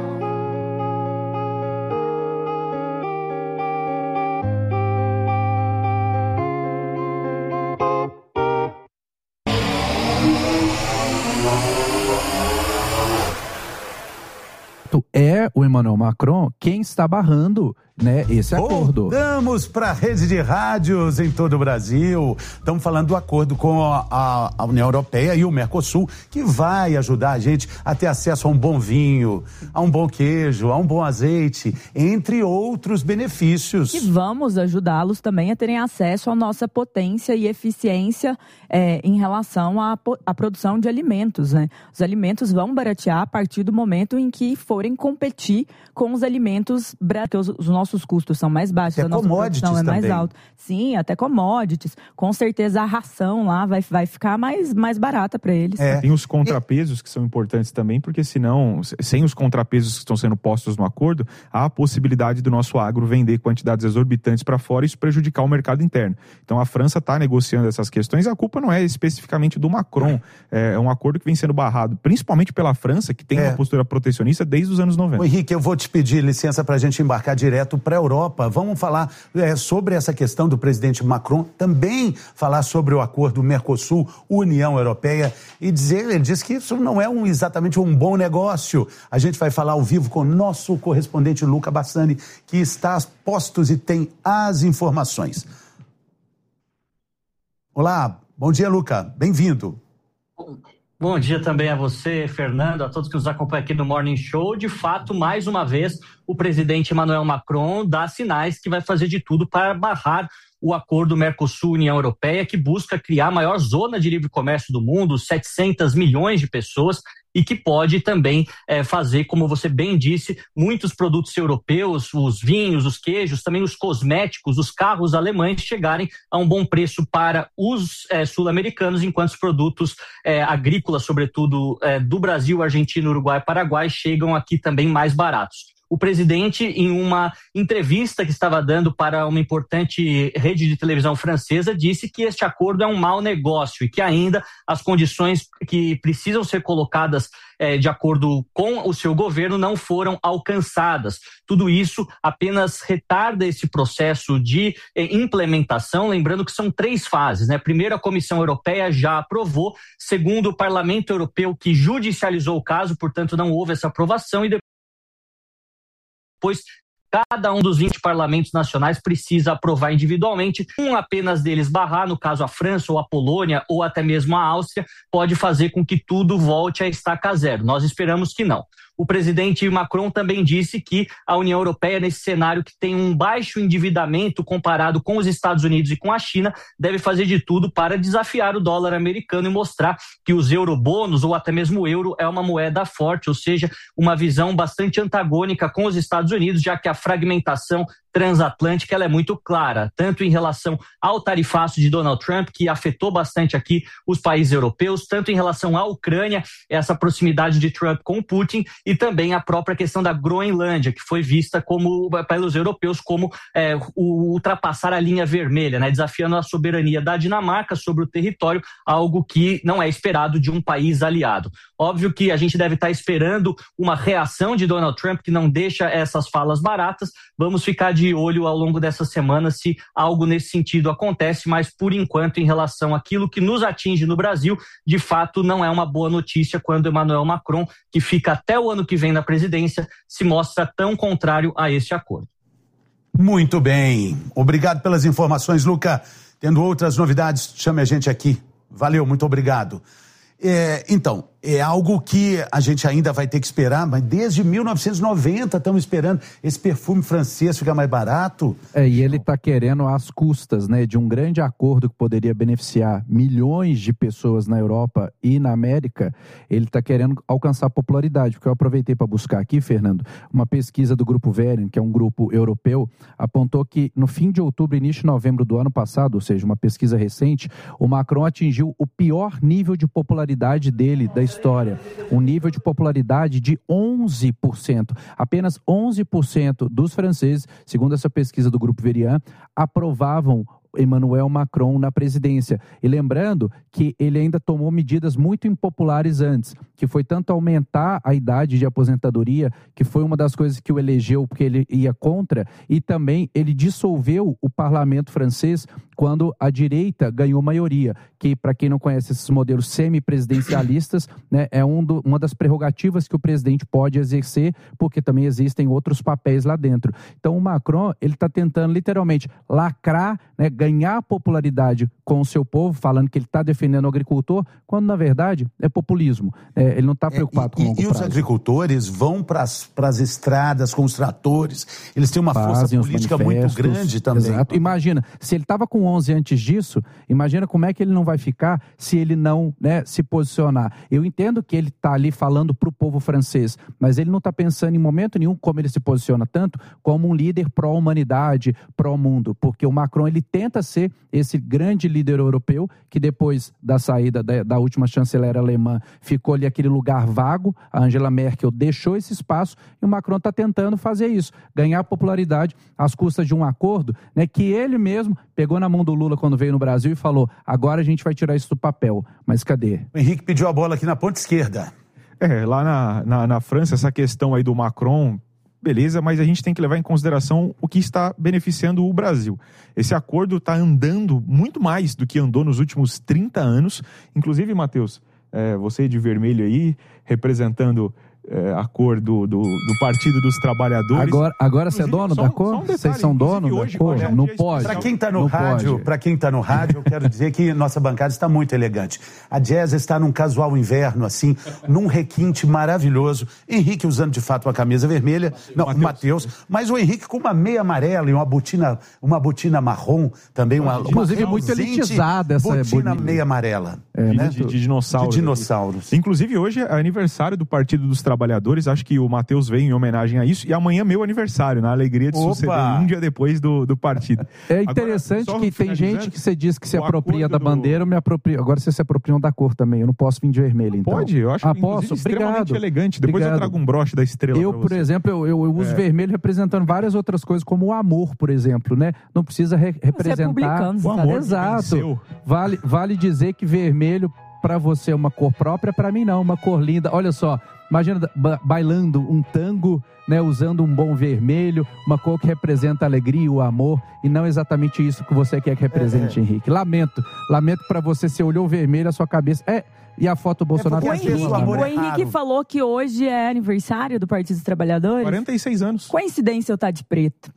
É o Emmanuel Macron quem está barrando, né, esse acordo. Voltamos para a rede de rádios em todo o Brasil. Estamos falando do acordo com a União Europeia e o Mercosul, que vai ajudar a gente a ter acesso a um bom vinho, a um bom queijo, a um bom azeite, entre outros benefícios. E vamos ajudá-los também a terem acesso à nossa potência e eficiência em relação à produção de alimentos, né? Os alimentos vão baratear a partir do momento em que forem competir com os alimentos, porque os nossos custos são mais baixos, a nossa produção é mais alta. Sim, até commodities. Com certeza a ração lá vai ficar mais barata para eles. Tem os contrapesos que são importantes também, porque senão, sem os contrapesos que estão sendo postos no acordo, há a possibilidade do nosso agro vender quantidades exorbitantes para fora e isso prejudicar o mercado interno. Então a França está negociando essas questões, a culpa não é especificamente do Macron, é um acordo que vem sendo barrado, principalmente pela França, que tem uma postura protecionista desde os anos 90. Ô, Henrique, eu vou te pedir licença para a gente embarcar direto para a Europa. Vamos falar sobre essa questão do presidente Macron, também falar sobre o acordo Mercosul-União Europeia e ele diz que isso não é exatamente um bom negócio. A gente vai falar ao vivo com o nosso correspondente Luca Bassani, que está a postos e tem as informações. Olá, bom dia, Luca. Bem-vindo. Bom dia também a você, Fernando, a todos que nos acompanham aqui no Morning Show. De fato, mais uma vez, o presidente Emmanuel Macron dá sinais que vai fazer de tudo para barrar o acordo Mercosul-União Europeia, que busca criar a maior zona de livre comércio do mundo, 700 milhões de pessoas, e que pode também fazer, como você bem disse, muitos produtos europeus, os vinhos, os queijos, também os cosméticos, os carros alemães chegarem a um bom preço para os sul-americanos, enquanto os produtos agrícolas, sobretudo do Brasil, Argentina, Uruguai e Paraguai, chegam aqui também mais baratos. O presidente, em uma entrevista que estava dando para uma importante rede de televisão francesa, disse que este acordo é um mau negócio e que ainda as condições que precisam ser colocadas de acordo com o seu governo não foram alcançadas. Tudo isso apenas retarda esse processo de implementação, lembrando que são 3 fases, né? Primeiro, a Comissão Europeia já aprovou. Segundo, o Parlamento Europeu, que judicializou o caso, portanto não houve essa aprovação, e depois cada um dos 20 parlamentos nacionais precisa aprovar individualmente. Apenas deles barrar, no caso a França ou a Polônia ou até mesmo a Áustria, pode fazer com que tudo volte a estaca zero. Nós esperamos que não. O presidente Macron também disse que a União Europeia, nesse cenário que tem um baixo endividamento comparado com os Estados Unidos e com a China, deve fazer de tudo para desafiar o dólar americano e mostrar que os eurobônus ou até mesmo o euro é uma moeda forte, ou seja, uma visão bastante antagônica com os Estados Unidos, já que a fragmentação transatlântica ela é muito clara, tanto em relação ao tarifaço de Donald Trump, que afetou bastante aqui os países europeus, tanto em relação à Ucrânia, essa proximidade de Trump com Putin, e também a própria questão da Groenlândia, que foi vista como, pelos europeus como ultrapassar a linha vermelha, né, desafiando a soberania da Dinamarca sobre o território, algo que não é esperado de um país aliado. Óbvio que a gente deve estar esperando uma reação de Donald Trump que não deixa essas falas baratas. Vamos ficar de olho ao longo dessa semana se algo nesse sentido acontece, mas por enquanto, em relação àquilo que nos atinge no Brasil, de fato não é uma boa notícia quando Emmanuel Macron, que fica até o ano que vem na presidência, se mostra tão contrário a esse acordo. Muito bem. Obrigado pelas informações, Luca. Tendo outras novidades, chame a gente aqui. Valeu, muito obrigado. Então, é algo que a gente ainda vai ter que esperar, mas desde 1990 estamos esperando esse perfume francês ficar mais barato. E ele está querendo às custas, né, de um grande acordo que poderia beneficiar milhões de pessoas na Europa e na América, ele está querendo alcançar popularidade, porque eu aproveitei para buscar aqui, Fernando, uma pesquisa do Grupo Verian, que é um grupo europeu, apontou que no fim de outubro, início de novembro do ano passado, ou seja, uma pesquisa recente, o Macron atingiu o pior nível de popularidade dele da história, um nível de popularidade de 11%. Apenas 11% dos franceses, segundo essa pesquisa do Grupo Verian, aprovavam Emmanuel Macron na presidência. E lembrando que ele ainda tomou medidas muito impopulares antes, que foi tanto aumentar a idade de aposentadoria, que foi uma das coisas que o elegeu porque ele ia contra, e também ele dissolveu o parlamento francês quando a direita ganhou maioria, que, para quem não conhece esses modelos semipresidencialistas, né, é uma das prerrogativas que o presidente pode exercer, porque também existem outros papéis lá dentro. Então o Macron, ele está tentando literalmente lacrar, né, ganhar popularidade com o seu povo, falando que ele está defendendo o agricultor, quando na verdade é populismo. Ele não está preocupado com o longo prazo. Os agricultores vão para as estradas com os tratores, eles têm uma força política muito grande também. Exato. Imagina, se ele estava com 11 antes disso, imagina como é que ele não vai ficar se ele não, né, se posicionar. Eu entendo que ele está ali falando para o povo francês, mas ele não está pensando em momento nenhum como ele se posiciona tanto como um líder pró-humanidade, pró-mundo, porque o Macron, ele tenta ser esse grande líder europeu que depois da saída da última chanceler alemã ficou ali aquele lugar vago, a Angela Merkel deixou esse espaço e o Macron está tentando fazer isso, ganhar popularidade às custas de um acordo, né, que ele mesmo pegou na mão do Lula quando veio no Brasil e falou, agora a gente vai tirar isso do papel, mas cadê? O Henrique pediu a bola aqui na ponta esquerda. Lá na França, essa questão aí do Macron, beleza, mas a gente tem que levar em consideração o que está beneficiando o Brasil. Esse acordo está andando muito mais do que andou nos últimos 30 anos. Inclusive, Matheus, você de vermelho aí, representando a cor do Partido dos Trabalhadores. Agora você é dono da cor? Vocês são dono da cor? Não pode. Para quem está no rádio, eu quero dizer que nossa bancada está muito elegante. A Jazz está num casual inverno, assim, num requinte maravilhoso. Henrique usando de fato uma camisa vermelha, o Matheus, mas o Henrique com uma meia amarela e uma botina marrom, também inclusive muito elitizada essa botina meia amarela. De dinossauros. De dinossauros. Inclusive hoje é aniversário do Partido dos Trabalhadores, acho que o Matheus veio em homenagem a isso, e amanhã meu aniversário, na alegria de suceder um dia depois do partido. É interessante que tem gente que você diz que se apropria da bandeira, eu me aproprio. Agora vocês se apropriam da cor também, eu não posso vir de vermelho, então. Pode, eu acho posso? Extremamente elegante. Depois eu trago um broche da estrela. Eu, por exemplo, eu uso vermelho representando várias outras coisas, como o amor, por exemplo, né? Não precisa representar o amor. Exato. Vale dizer que vermelho para você é uma cor própria, para mim não, uma cor linda. Olha só, imagina bailando um tango, né, usando um bom vermelho, uma cor que representa a alegria, o amor, e não exatamente isso que você quer que represente, Henrique. Lamento para você, você olhou o vermelho, a sua cabeça... E a foto do Bolsonaro... O Henrique falou que hoje é aniversário do Partido dos Trabalhadores. 46 anos. Coincidência eu estar de preto.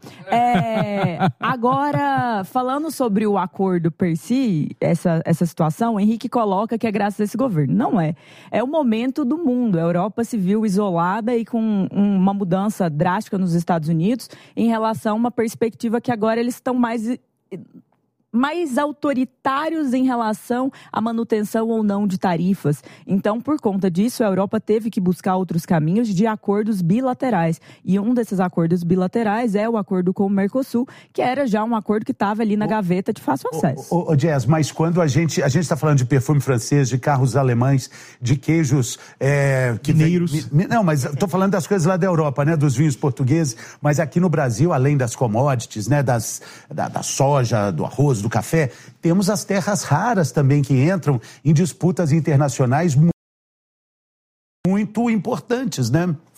Agora, falando sobre o acordo per si, essa situação, o Henrique coloca que é graças a esse governo. Não é. É o momento do mundo. A Europa se viu isolada e com uma mudança drástica nos Estados Unidos em relação a uma perspectiva que agora eles estão mais autoritários em relação à manutenção ou não de tarifas. Então, por conta disso, a Europa teve que buscar outros caminhos de acordos bilaterais. E um desses acordos bilaterais é o acordo com o Mercosul, que era já um acordo que estava ali na gaveta de fácil acesso. Jazz, mas quando a gente está falando de perfume francês, de carros alemães, de queijos... Mineiros. Não, mas estou falando das coisas lá da Europa, né? Dos vinhos portugueses. Mas aqui no Brasil, além das commodities, né? Da soja, do arroz, do café, temos as terras raras também que entram em disputas internacionais muito importantes, né?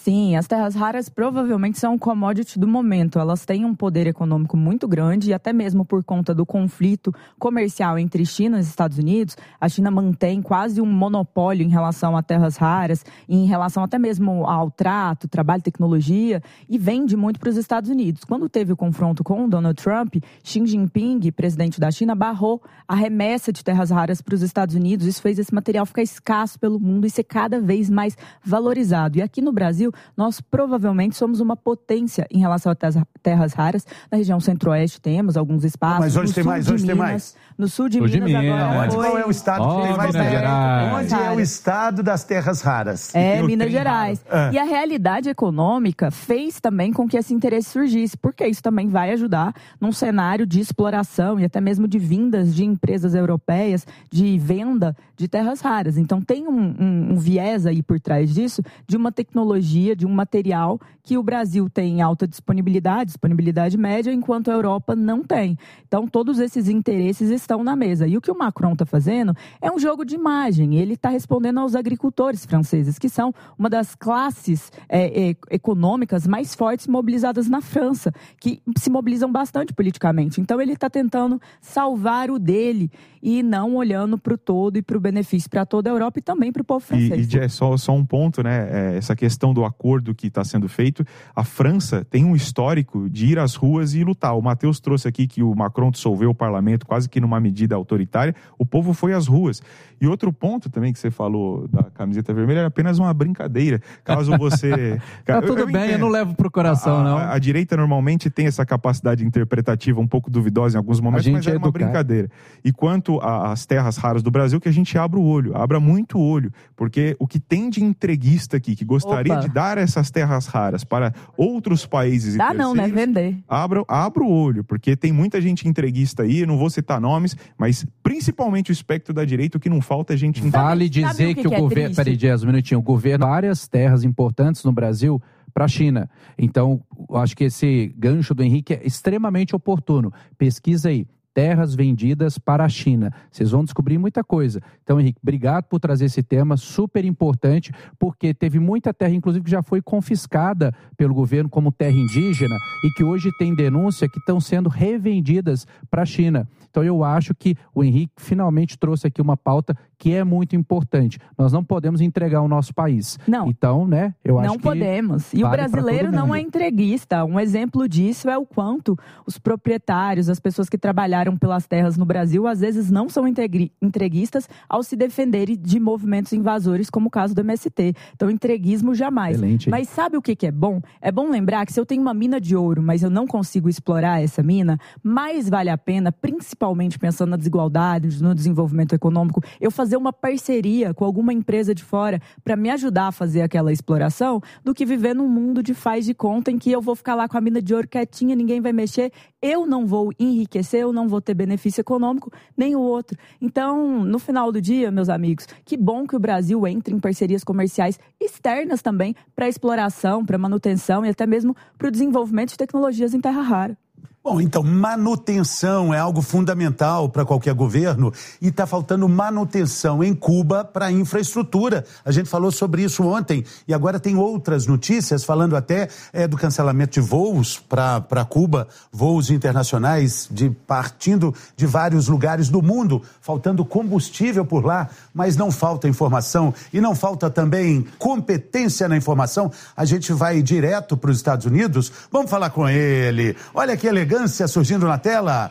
Sim, as terras raras provavelmente são um commodity do momento. Elas têm um poder econômico muito grande e até mesmo por conta do conflito comercial entre China e Estados Unidos, a China mantém quase um monopólio em relação a terras raras, em relação até mesmo ao trato, trabalho, tecnologia, e vende muito para os Estados Unidos. Quando teve o confronto com o Donald Trump, Xi Jinping, presidente da China, barrou a remessa de terras raras para os Estados Unidos. Isso fez esse material ficar escasso pelo mundo e ser cada vez mais valorizado. E aqui no Brasil, nós provavelmente somos uma potência em relação a terras raras. Na região centro-oeste temos alguns espaços. Mas hoje tem mais, hoje tem mais. No sul de Minas agora. Qual é o estado que tem mais terras? Onde é o estado das terras raras? É Minas Gerais. E a realidade econômica fez também com que esse interesse surgisse, porque isso também vai ajudar num cenário de exploração e até mesmo de vindas de empresas europeias de venda de terras raras. Então tem um viés aí por trás disso, de uma tecnologia, de um material que o Brasil tem alta disponibilidade média, enquanto a Europa não tem. Então todos esses interesses estão na mesa. E o que o Macron está fazendo é um jogo de imagem. Ele está respondendo aos agricultores franceses, que são uma das classes econômicas mais fortes mobilizadas na França, que se mobilizam bastante politicamente. Então ele está tentando salvar o dele e não olhando para o todo e para o benefício para toda a Europa e também para o povo francês. E só um ponto, né? Essa questão do acordo que está sendo feito, a França tem um histórico de ir às ruas e lutar. O Matheus trouxe aqui que o Macron dissolveu o parlamento quase que numa medida autoritária, o povo foi às ruas. E outro ponto também que você falou da camiseta vermelha era apenas uma brincadeira. Caso você... Tá tudo bem, eu não levo pro coração, não. A direita normalmente tem essa capacidade interpretativa um pouco duvidosa em alguns momentos, mas é uma brincadeira. E quanto às terras raras do Brasil, que a gente abra o olho, abra muito o olho, porque o que tem de entreguista aqui, que gostaria de dar essas terras raras para outros países e terceiros... não, né? Vender. Abra o olho, porque tem muita gente entreguista aí, não vou citar nomes, mas principalmente o espectro da direita, o que não falta é gente... Vale dizer que o governo... Peraí, Jess, um minutinho. O governo várias terras importantes no Brasil para a China. Então, eu acho que esse gancho do Henrique é extremamente oportuno. Pesquisa aí. Terras vendidas para a China. Vocês vão descobrir muita coisa. Então, Henrique, obrigado por trazer esse tema super importante, porque teve muita terra, inclusive, que já foi confiscada pelo governo como terra indígena e que hoje tem denúncia que estão sendo revendidas para a China. Então, eu acho que o Henrique finalmente trouxe aqui uma pauta que é muito importante. Nós não podemos entregar o nosso país. Não. Então, né, eu acho que... Não podemos. E o brasileiro não é entreguista. Um exemplo disso é o quanto os proprietários, as pessoas que trabalharam pelas terras no Brasil, às vezes não são entreguistas ao se defenderem de movimentos invasores, como o caso do MST. Então, entreguismo jamais. Excelente. Mas sabe o que é bom? É bom lembrar que se eu tenho uma mina de ouro, mas eu não consigo explorar essa mina, mais vale a pena, principalmente pensando na desigualdade, no desenvolvimento econômico, eu fazer uma parceria com alguma empresa de fora para me ajudar a fazer aquela exploração, do que viver num mundo de faz de conta em que eu vou ficar lá com a mina de ouro quietinha, ninguém vai mexer, eu não vou enriquecer, eu não vou ter benefício econômico, nem o outro. Então, no final do dia, meus amigos, que bom que o Brasil entre em parcerias comerciais externas também para exploração, para manutenção e até mesmo para o desenvolvimento de tecnologias em terra rara. Bom, então, manutenção é algo fundamental para qualquer governo e está faltando manutenção em Cuba para a infraestrutura. A gente falou sobre isso ontem e agora tem outras notícias falando até do cancelamento de voos para Cuba, voos internacionais partindo de vários lugares do mundo, faltando combustível por lá, mas não falta informação e não falta também competência na informação. A gente vai direto para os Estados Unidos, vamos falar com ele. Olha que elegância surgindo na tela.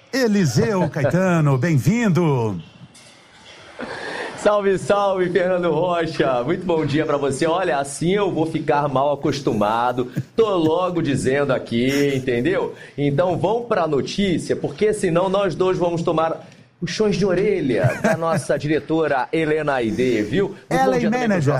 Eliseu Caetano, bem-vindo. Salve, salve, Fernando Rocha. Muito bom dia pra você. Olha, assim eu vou ficar mal acostumado. Tô logo dizendo aqui, entendeu? Então vamos pra notícia, porque senão nós dois vamos tomar puxões de orelha da nossa diretora Helena Aide, viu? Ela é manager.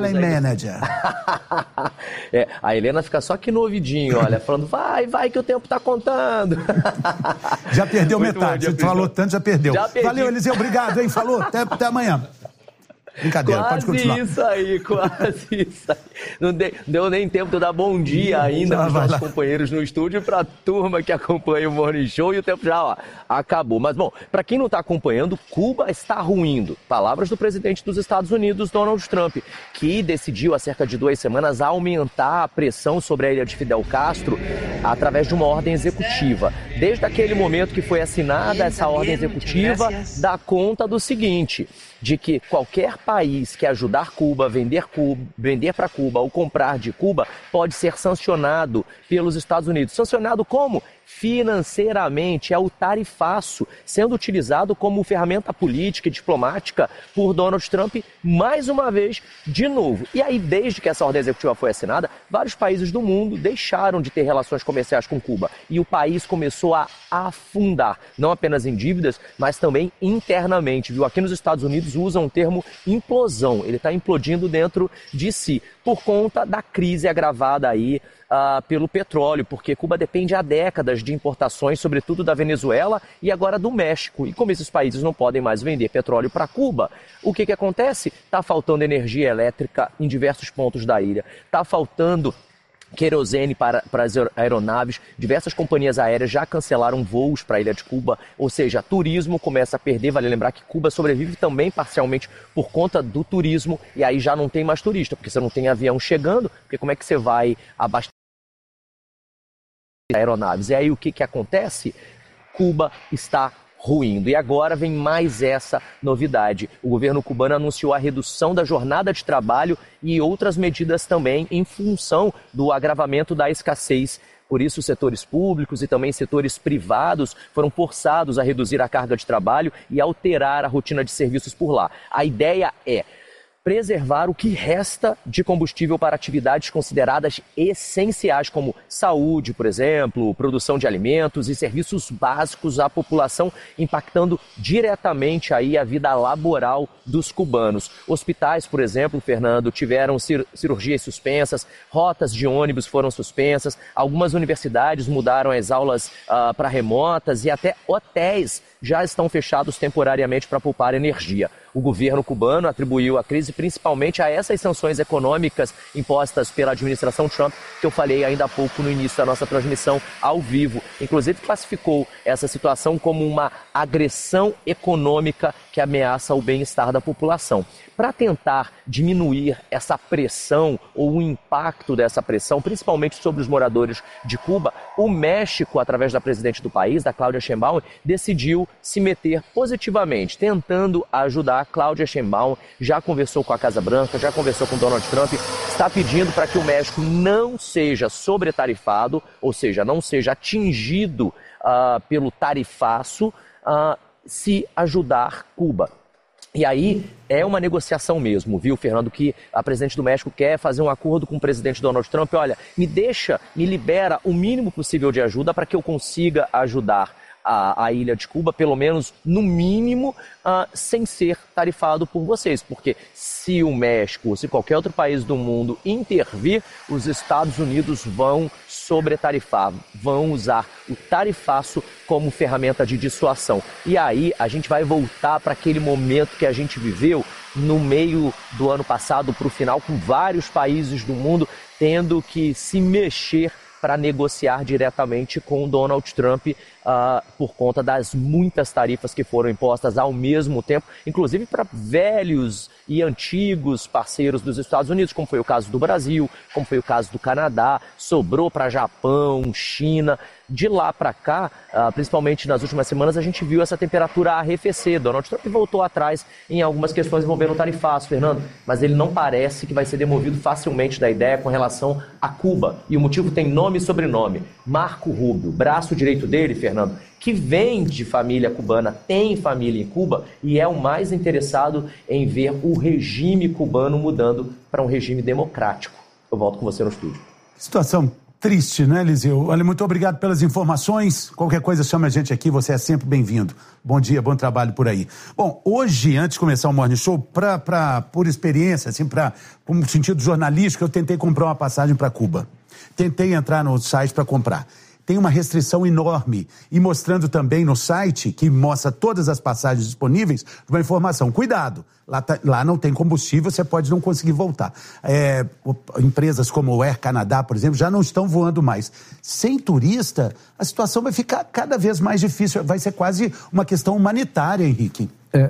A Helena fica só aqui no ouvidinho, olha, falando, vai que o tempo tá contando. Já perdeu metade, você falou tanto, já perdeu. Já perdi. Valeu, Eliseu, obrigado, hein? Falou, até amanhã. Brincadeira, pode continuar. Quase isso aí. Não deu nem tempo de eu dar bom dia ainda para os nossos companheiros no estúdio e para a turma que acompanha o Morning Show, e o tempo já acabou. Mas, bom, para quem não está acompanhando, Cuba está ruindo. Palavras do presidente dos Estados Unidos, Donald Trump, que decidiu há cerca de 2 semanas aumentar a pressão sobre a ilha de Fidel Castro através de uma ordem executiva. Desde aquele momento que foi assinada essa ordem executiva, dá conta do seguinte, de que qualquer país que ajudar Cuba, vender para Cuba ou comprar de Cuba, pode ser sancionado pelos Estados Unidos. Sancionado como? Financeiramente, é o tarifaço, sendo utilizado como ferramenta política e diplomática por Donald Trump, mais uma vez, de novo. E aí, desde que essa ordem executiva foi assinada, vários países do mundo deixaram de ter relações comerciais com Cuba. E o país começou a afundar, não apenas em dívidas, mas também internamente, viu? Aqui nos Estados Unidos usam o termo implosão, ele está implodindo dentro de si, por conta da crise agravada aí pelo petróleo, porque Cuba depende há décadas de importações, sobretudo da Venezuela e agora do México. E como esses países não podem mais vender petróleo para Cuba, o que acontece? Está faltando energia elétrica em diversos pontos da ilha, está faltando querosene para as aeronaves, diversas companhias aéreas já cancelaram voos para a ilha de Cuba, ou seja, turismo começa a perder. Vale lembrar que Cuba sobrevive também parcialmente por conta do turismo, e aí já não tem mais turista, porque você não tem avião chegando, porque como é que você vai abastecer aeronaves? E aí o que acontece? Cuba está ruindo. E agora vem mais essa novidade. O governo cubano anunciou a redução da jornada de trabalho e outras medidas também em função do agravamento da escassez. Por isso, setores públicos e também setores privados foram forçados a reduzir a carga de trabalho e alterar a rotina de serviços por lá. A ideia é preservar o que resta de combustível para atividades consideradas essenciais, como saúde, por exemplo, produção de alimentos e serviços básicos à população, impactando diretamente aí a vida laboral dos cubanos. Hospitais, por exemplo, Fernando, tiveram cirurgias suspensas, rotas de ônibus foram suspensas, algumas universidades mudaram as aulas para remotas e até hotéis já estão fechados temporariamente para poupar energia. O governo cubano atribuiu a crise principalmente a essas sanções econômicas impostas pela administração Trump, que eu falei ainda há pouco no início da nossa transmissão ao vivo. Inclusive classificou essa situação como uma agressão econômica que ameaça o bem-estar da população. Para tentar diminuir essa pressão ou o impacto dessa pressão, principalmente sobre os moradores de Cuba, o México, através da presidente do país, da Claudia Sheinbaum, decidiu se meter positivamente, tentando ajudar. A Claudia Sheinbaum já conversou com a Casa Branca, já conversou com Donald Trump, está pedindo para que o México não seja sobretarifado, ou seja, não seja atingido pelo tarifaço, se ajudar Cuba. E aí é uma negociação mesmo, viu, Fernando, que a presidente do México quer fazer um acordo com o presidente Donald Trump. Olha, me libera o mínimo possível de ajuda para que eu consiga ajudar a ilha de Cuba, pelo menos no mínimo, sem ser tarifado por vocês. Porque se o México ou se qualquer outro país do mundo intervir, os Estados Unidos vão sobretarifar, vão usar o tarifaço como ferramenta de dissuasão. E aí a gente vai voltar para aquele momento que a gente viveu no meio do ano passado para o final, com vários países do mundo tendo que se mexer para negociar diretamente com Donald Trump por conta das muitas tarifas que foram impostas ao mesmo tempo, inclusive para velhos e antigos parceiros dos Estados Unidos, como foi o caso do Brasil, como foi o caso do Canadá, sobrou para Japão, China. De lá para cá, principalmente nas últimas semanas, a gente viu essa temperatura arrefecer. Donald Trump voltou atrás em algumas questões envolvendo o tarifaço, Fernando, mas ele não parece que vai ser demovido facilmente da ideia com relação a Cuba. E o motivo tem nome e sobrenome. Marco Rubio, braço direito dele, Fernando, que vem de família cubana, tem família em Cuba e é o mais interessado em ver o regime cubano mudando para um regime democrático. Eu volto com você no estúdio. Situação triste, né, Eliseu? Olha, muito obrigado pelas informações. Qualquer coisa, chama a gente aqui, você é sempre bem-vindo. Bom dia, bom trabalho por aí. Bom, hoje, antes de começar o Morning Show, por experiência, assim, com um sentido jornalístico, eu tentei comprar uma passagem para Cuba. Tentei entrar no site para comprar. tem uma restrição enorme. E mostrando também no site, que mostra todas as passagens disponíveis, uma informação. Cuidado, lá não tem combustível, você pode não conseguir voltar. Empresas como o Air Canada, por exemplo, já não estão voando mais. Sem turista, a situação vai ficar cada vez mais difícil. Vai ser quase uma questão humanitária, Henrique.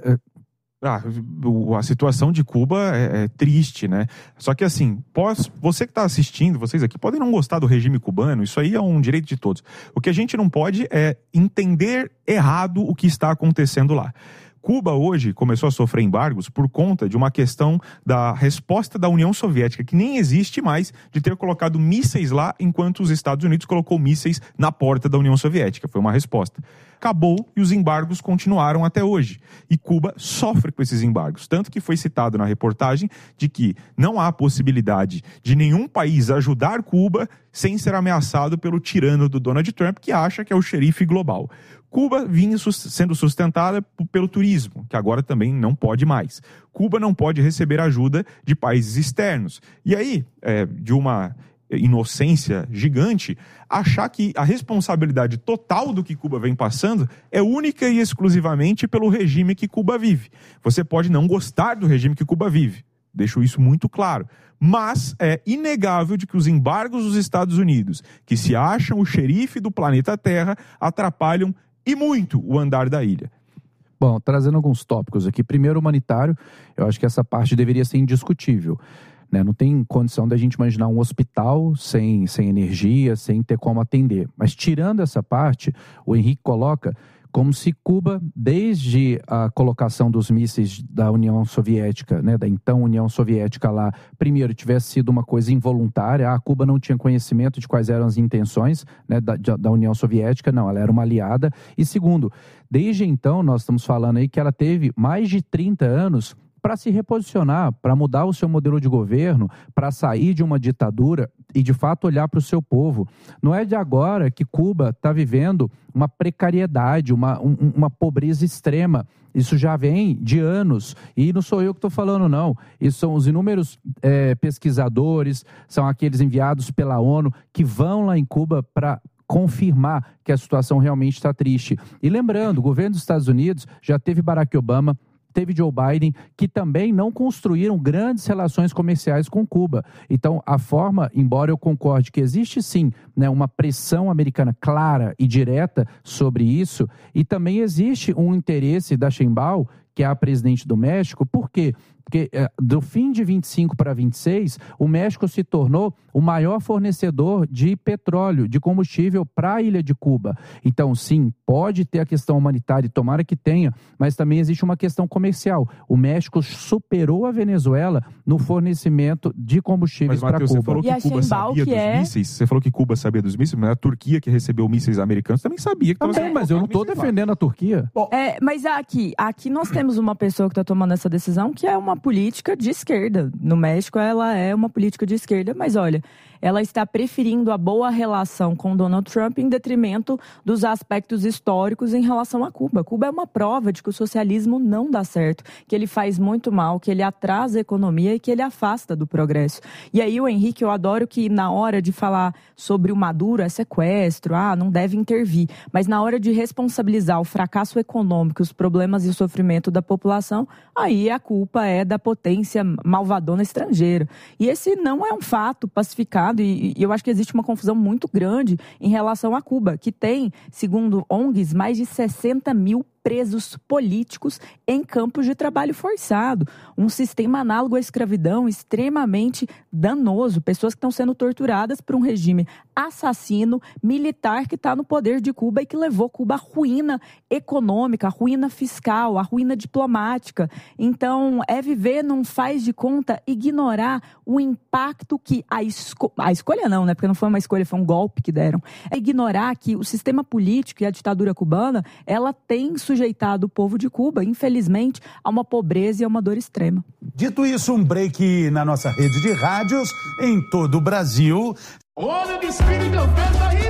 A situação de Cuba é triste, né? Só que assim, você que está assistindo, vocês aqui podem não gostar do regime cubano, isso aí é um direito de todos. O que a gente não pode é entender errado o que está acontecendo lá. Cuba hoje começou a sofrer embargos por conta de uma questão da resposta da União Soviética, que nem existe mais, de ter colocado mísseis lá, enquanto os Estados Unidos colocou mísseis na porta da União Soviética. Foi uma resposta. Acabou e os embargos continuaram até hoje. E Cuba sofre com esses embargos. Tanto que foi citado na reportagem de que não há possibilidade de nenhum país ajudar Cuba sem ser ameaçado pelo tirano do Donald Trump, que acha que é o xerife global. Cuba vinha sendo sustentada pelo turismo, que agora também não pode mais. Cuba não pode receber ajuda de países externos. E aí, de uma inocência gigante, achar que a responsabilidade total do que Cuba vem passando é única e exclusivamente pelo regime que Cuba vive. Você pode não gostar do regime que Cuba vive, deixo isso muito claro. Mas é inegável de que os embargos dos Estados Unidos, que se acham o xerife do planeta Terra, atrapalham e muito o andar da ilha. Bom, trazendo alguns tópicos aqui. Primeiro, humanitário, eu acho que essa parte deveria ser indiscutível. Né? Não tem condição da gente imaginar um hospital sem energia, sem ter como atender. Mas tirando essa parte, o Henrique coloca como se Cuba, desde a colocação dos mísseis da União Soviética, né, da então União Soviética lá, primeiro tivesse sido uma coisa involuntária, Cuba não tinha conhecimento de quais eram as intenções, né, da União Soviética, não, ela era uma aliada. E segundo, desde então, nós estamos falando aí que ela teve mais de 30 anos para se reposicionar, para mudar o seu modelo de governo, para sair de uma ditadura e, de fato, olhar para o seu povo. Não é de agora que Cuba está vivendo uma precariedade, uma pobreza extrema. Isso já vem de anos. E não sou eu que estou falando, não. Isso são os inúmeros pesquisadores, são aqueles enviados pela ONU que vão lá em Cuba para confirmar que a situação realmente está triste. E lembrando, o governo dos Estados Unidos já teve Barack Obama, teve Joe Biden, que também não construíram grandes relações comerciais com Cuba. Então, a forma, embora eu concorde que existe sim, né, uma pressão americana clara e direta sobre isso, e também existe um interesse da Sheinbaum, que é a presidente do México. Por quê? Porque do fim de 25 para 26, o México se tornou o maior fornecedor de petróleo, de combustível para a ilha de Cuba. Então, sim, pode ter a questão humanitária, tomara que tenha, mas também existe uma questão comercial. O México superou a Venezuela no fornecimento de combustíveis para Cuba. Você falou que Cuba sabia dos mísseis, você falou que Cuba sabia dos mísseis, mas a Turquia, que recebeu mísseis americanos, também sabia que estava sendo. Mas eu não estou defendendo a Turquia. Mas aqui nós temos uma pessoa que está tomando essa decisão, que é uma política de esquerda. No México, ela é uma política de esquerda, mas olha, ela está preferindo a boa relação com Donald Trump em detrimento dos aspectos históricos em relação a Cuba. Cuba é uma prova de que o socialismo não dá certo, que ele faz muito mal, que ele atrasa a economia e que ele afasta do progresso. E aí, o Henrique, eu adoro que na hora de falar sobre o Maduro, é sequestro, não deve intervir, mas na hora de responsabilizar o fracasso econômico, os problemas e o sofrimento da população, aí a culpa é da potência malvadona estrangeira. E esse não é um fato pacificado. E eu acho que existe uma confusão muito grande em relação a Cuba, que tem, segundo ONGs, mais de 60 mil presos políticos em campos de trabalho forçado. Um sistema análogo à escravidão extremamente danoso. Pessoas que estão sendo torturadas por um regime assassino, militar, que está no poder de Cuba e que levou Cuba à ruína econômica, à ruína fiscal, à ruína diplomática. Então, é viver num faz de conta, ignorar o impacto que a escolha não, né? Porque não foi uma escolha, foi um golpe que deram. É ignorar que o sistema político e a ditadura cubana, ela tem sujeitado o povo de Cuba, infelizmente, a uma pobreza e a uma dor extrema. Dito isso, um break na nossa rede de rádios em todo o Brasil. Olha o espírito, oferta aí,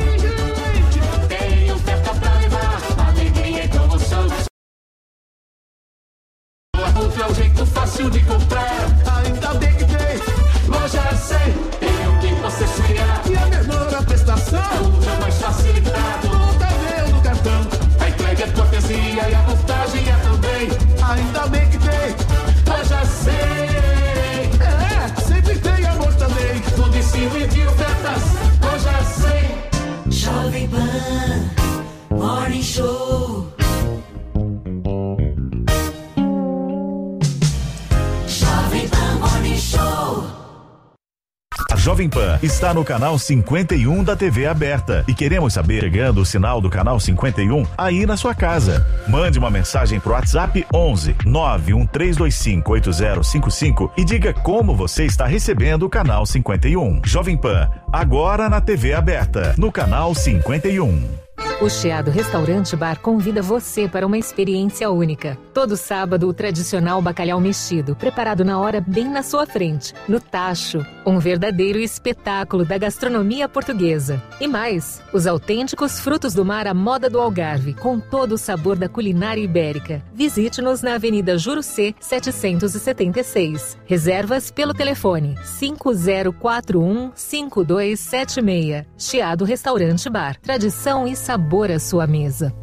gente! Tem oferta pra levar, alegria e promoção. A Ultra é o jeito fácil de comprar. Ainda bem que tem loja 100. Tem o que você sonhar. E a menor a prestação. A Ultra é mais fácil Jovem Pan Morning Show. Jovem Pan Morning Show. A Jovem Pan está no canal 51 da TV aberta e queremos saber, chegando o sinal do canal 51 aí na sua casa. Mande uma mensagem pro WhatsApp 11 91325 8055 e diga como você está recebendo o canal 51. Jovem Pan, agora na TV aberta, no canal 51. O Chiado Restaurante Bar convida você para uma experiência única. Todo sábado, o tradicional bacalhau mexido, preparado na hora bem na sua frente, no tacho. Um verdadeiro espetáculo da gastronomia portuguesa. E mais, os autênticos frutos do mar à moda do Algarve, com todo o sabor da culinária ibérica. Visite-nos na Avenida Jurucê, 776. Reservas pelo telefone 5041-5276. Chiado Restaurante Bar. Tradição e sabor à sua mesa.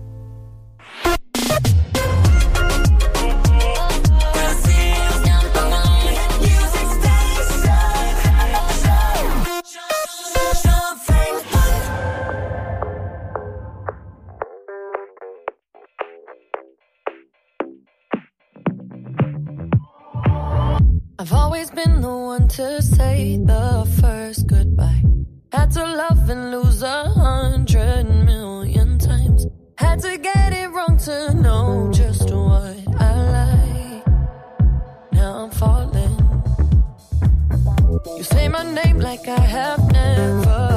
I've always been the one to say the first goodbye. Had to love and lose 100 million times. Had to get it wrong to know just what I like. Now I'm falling. You say my name like I have never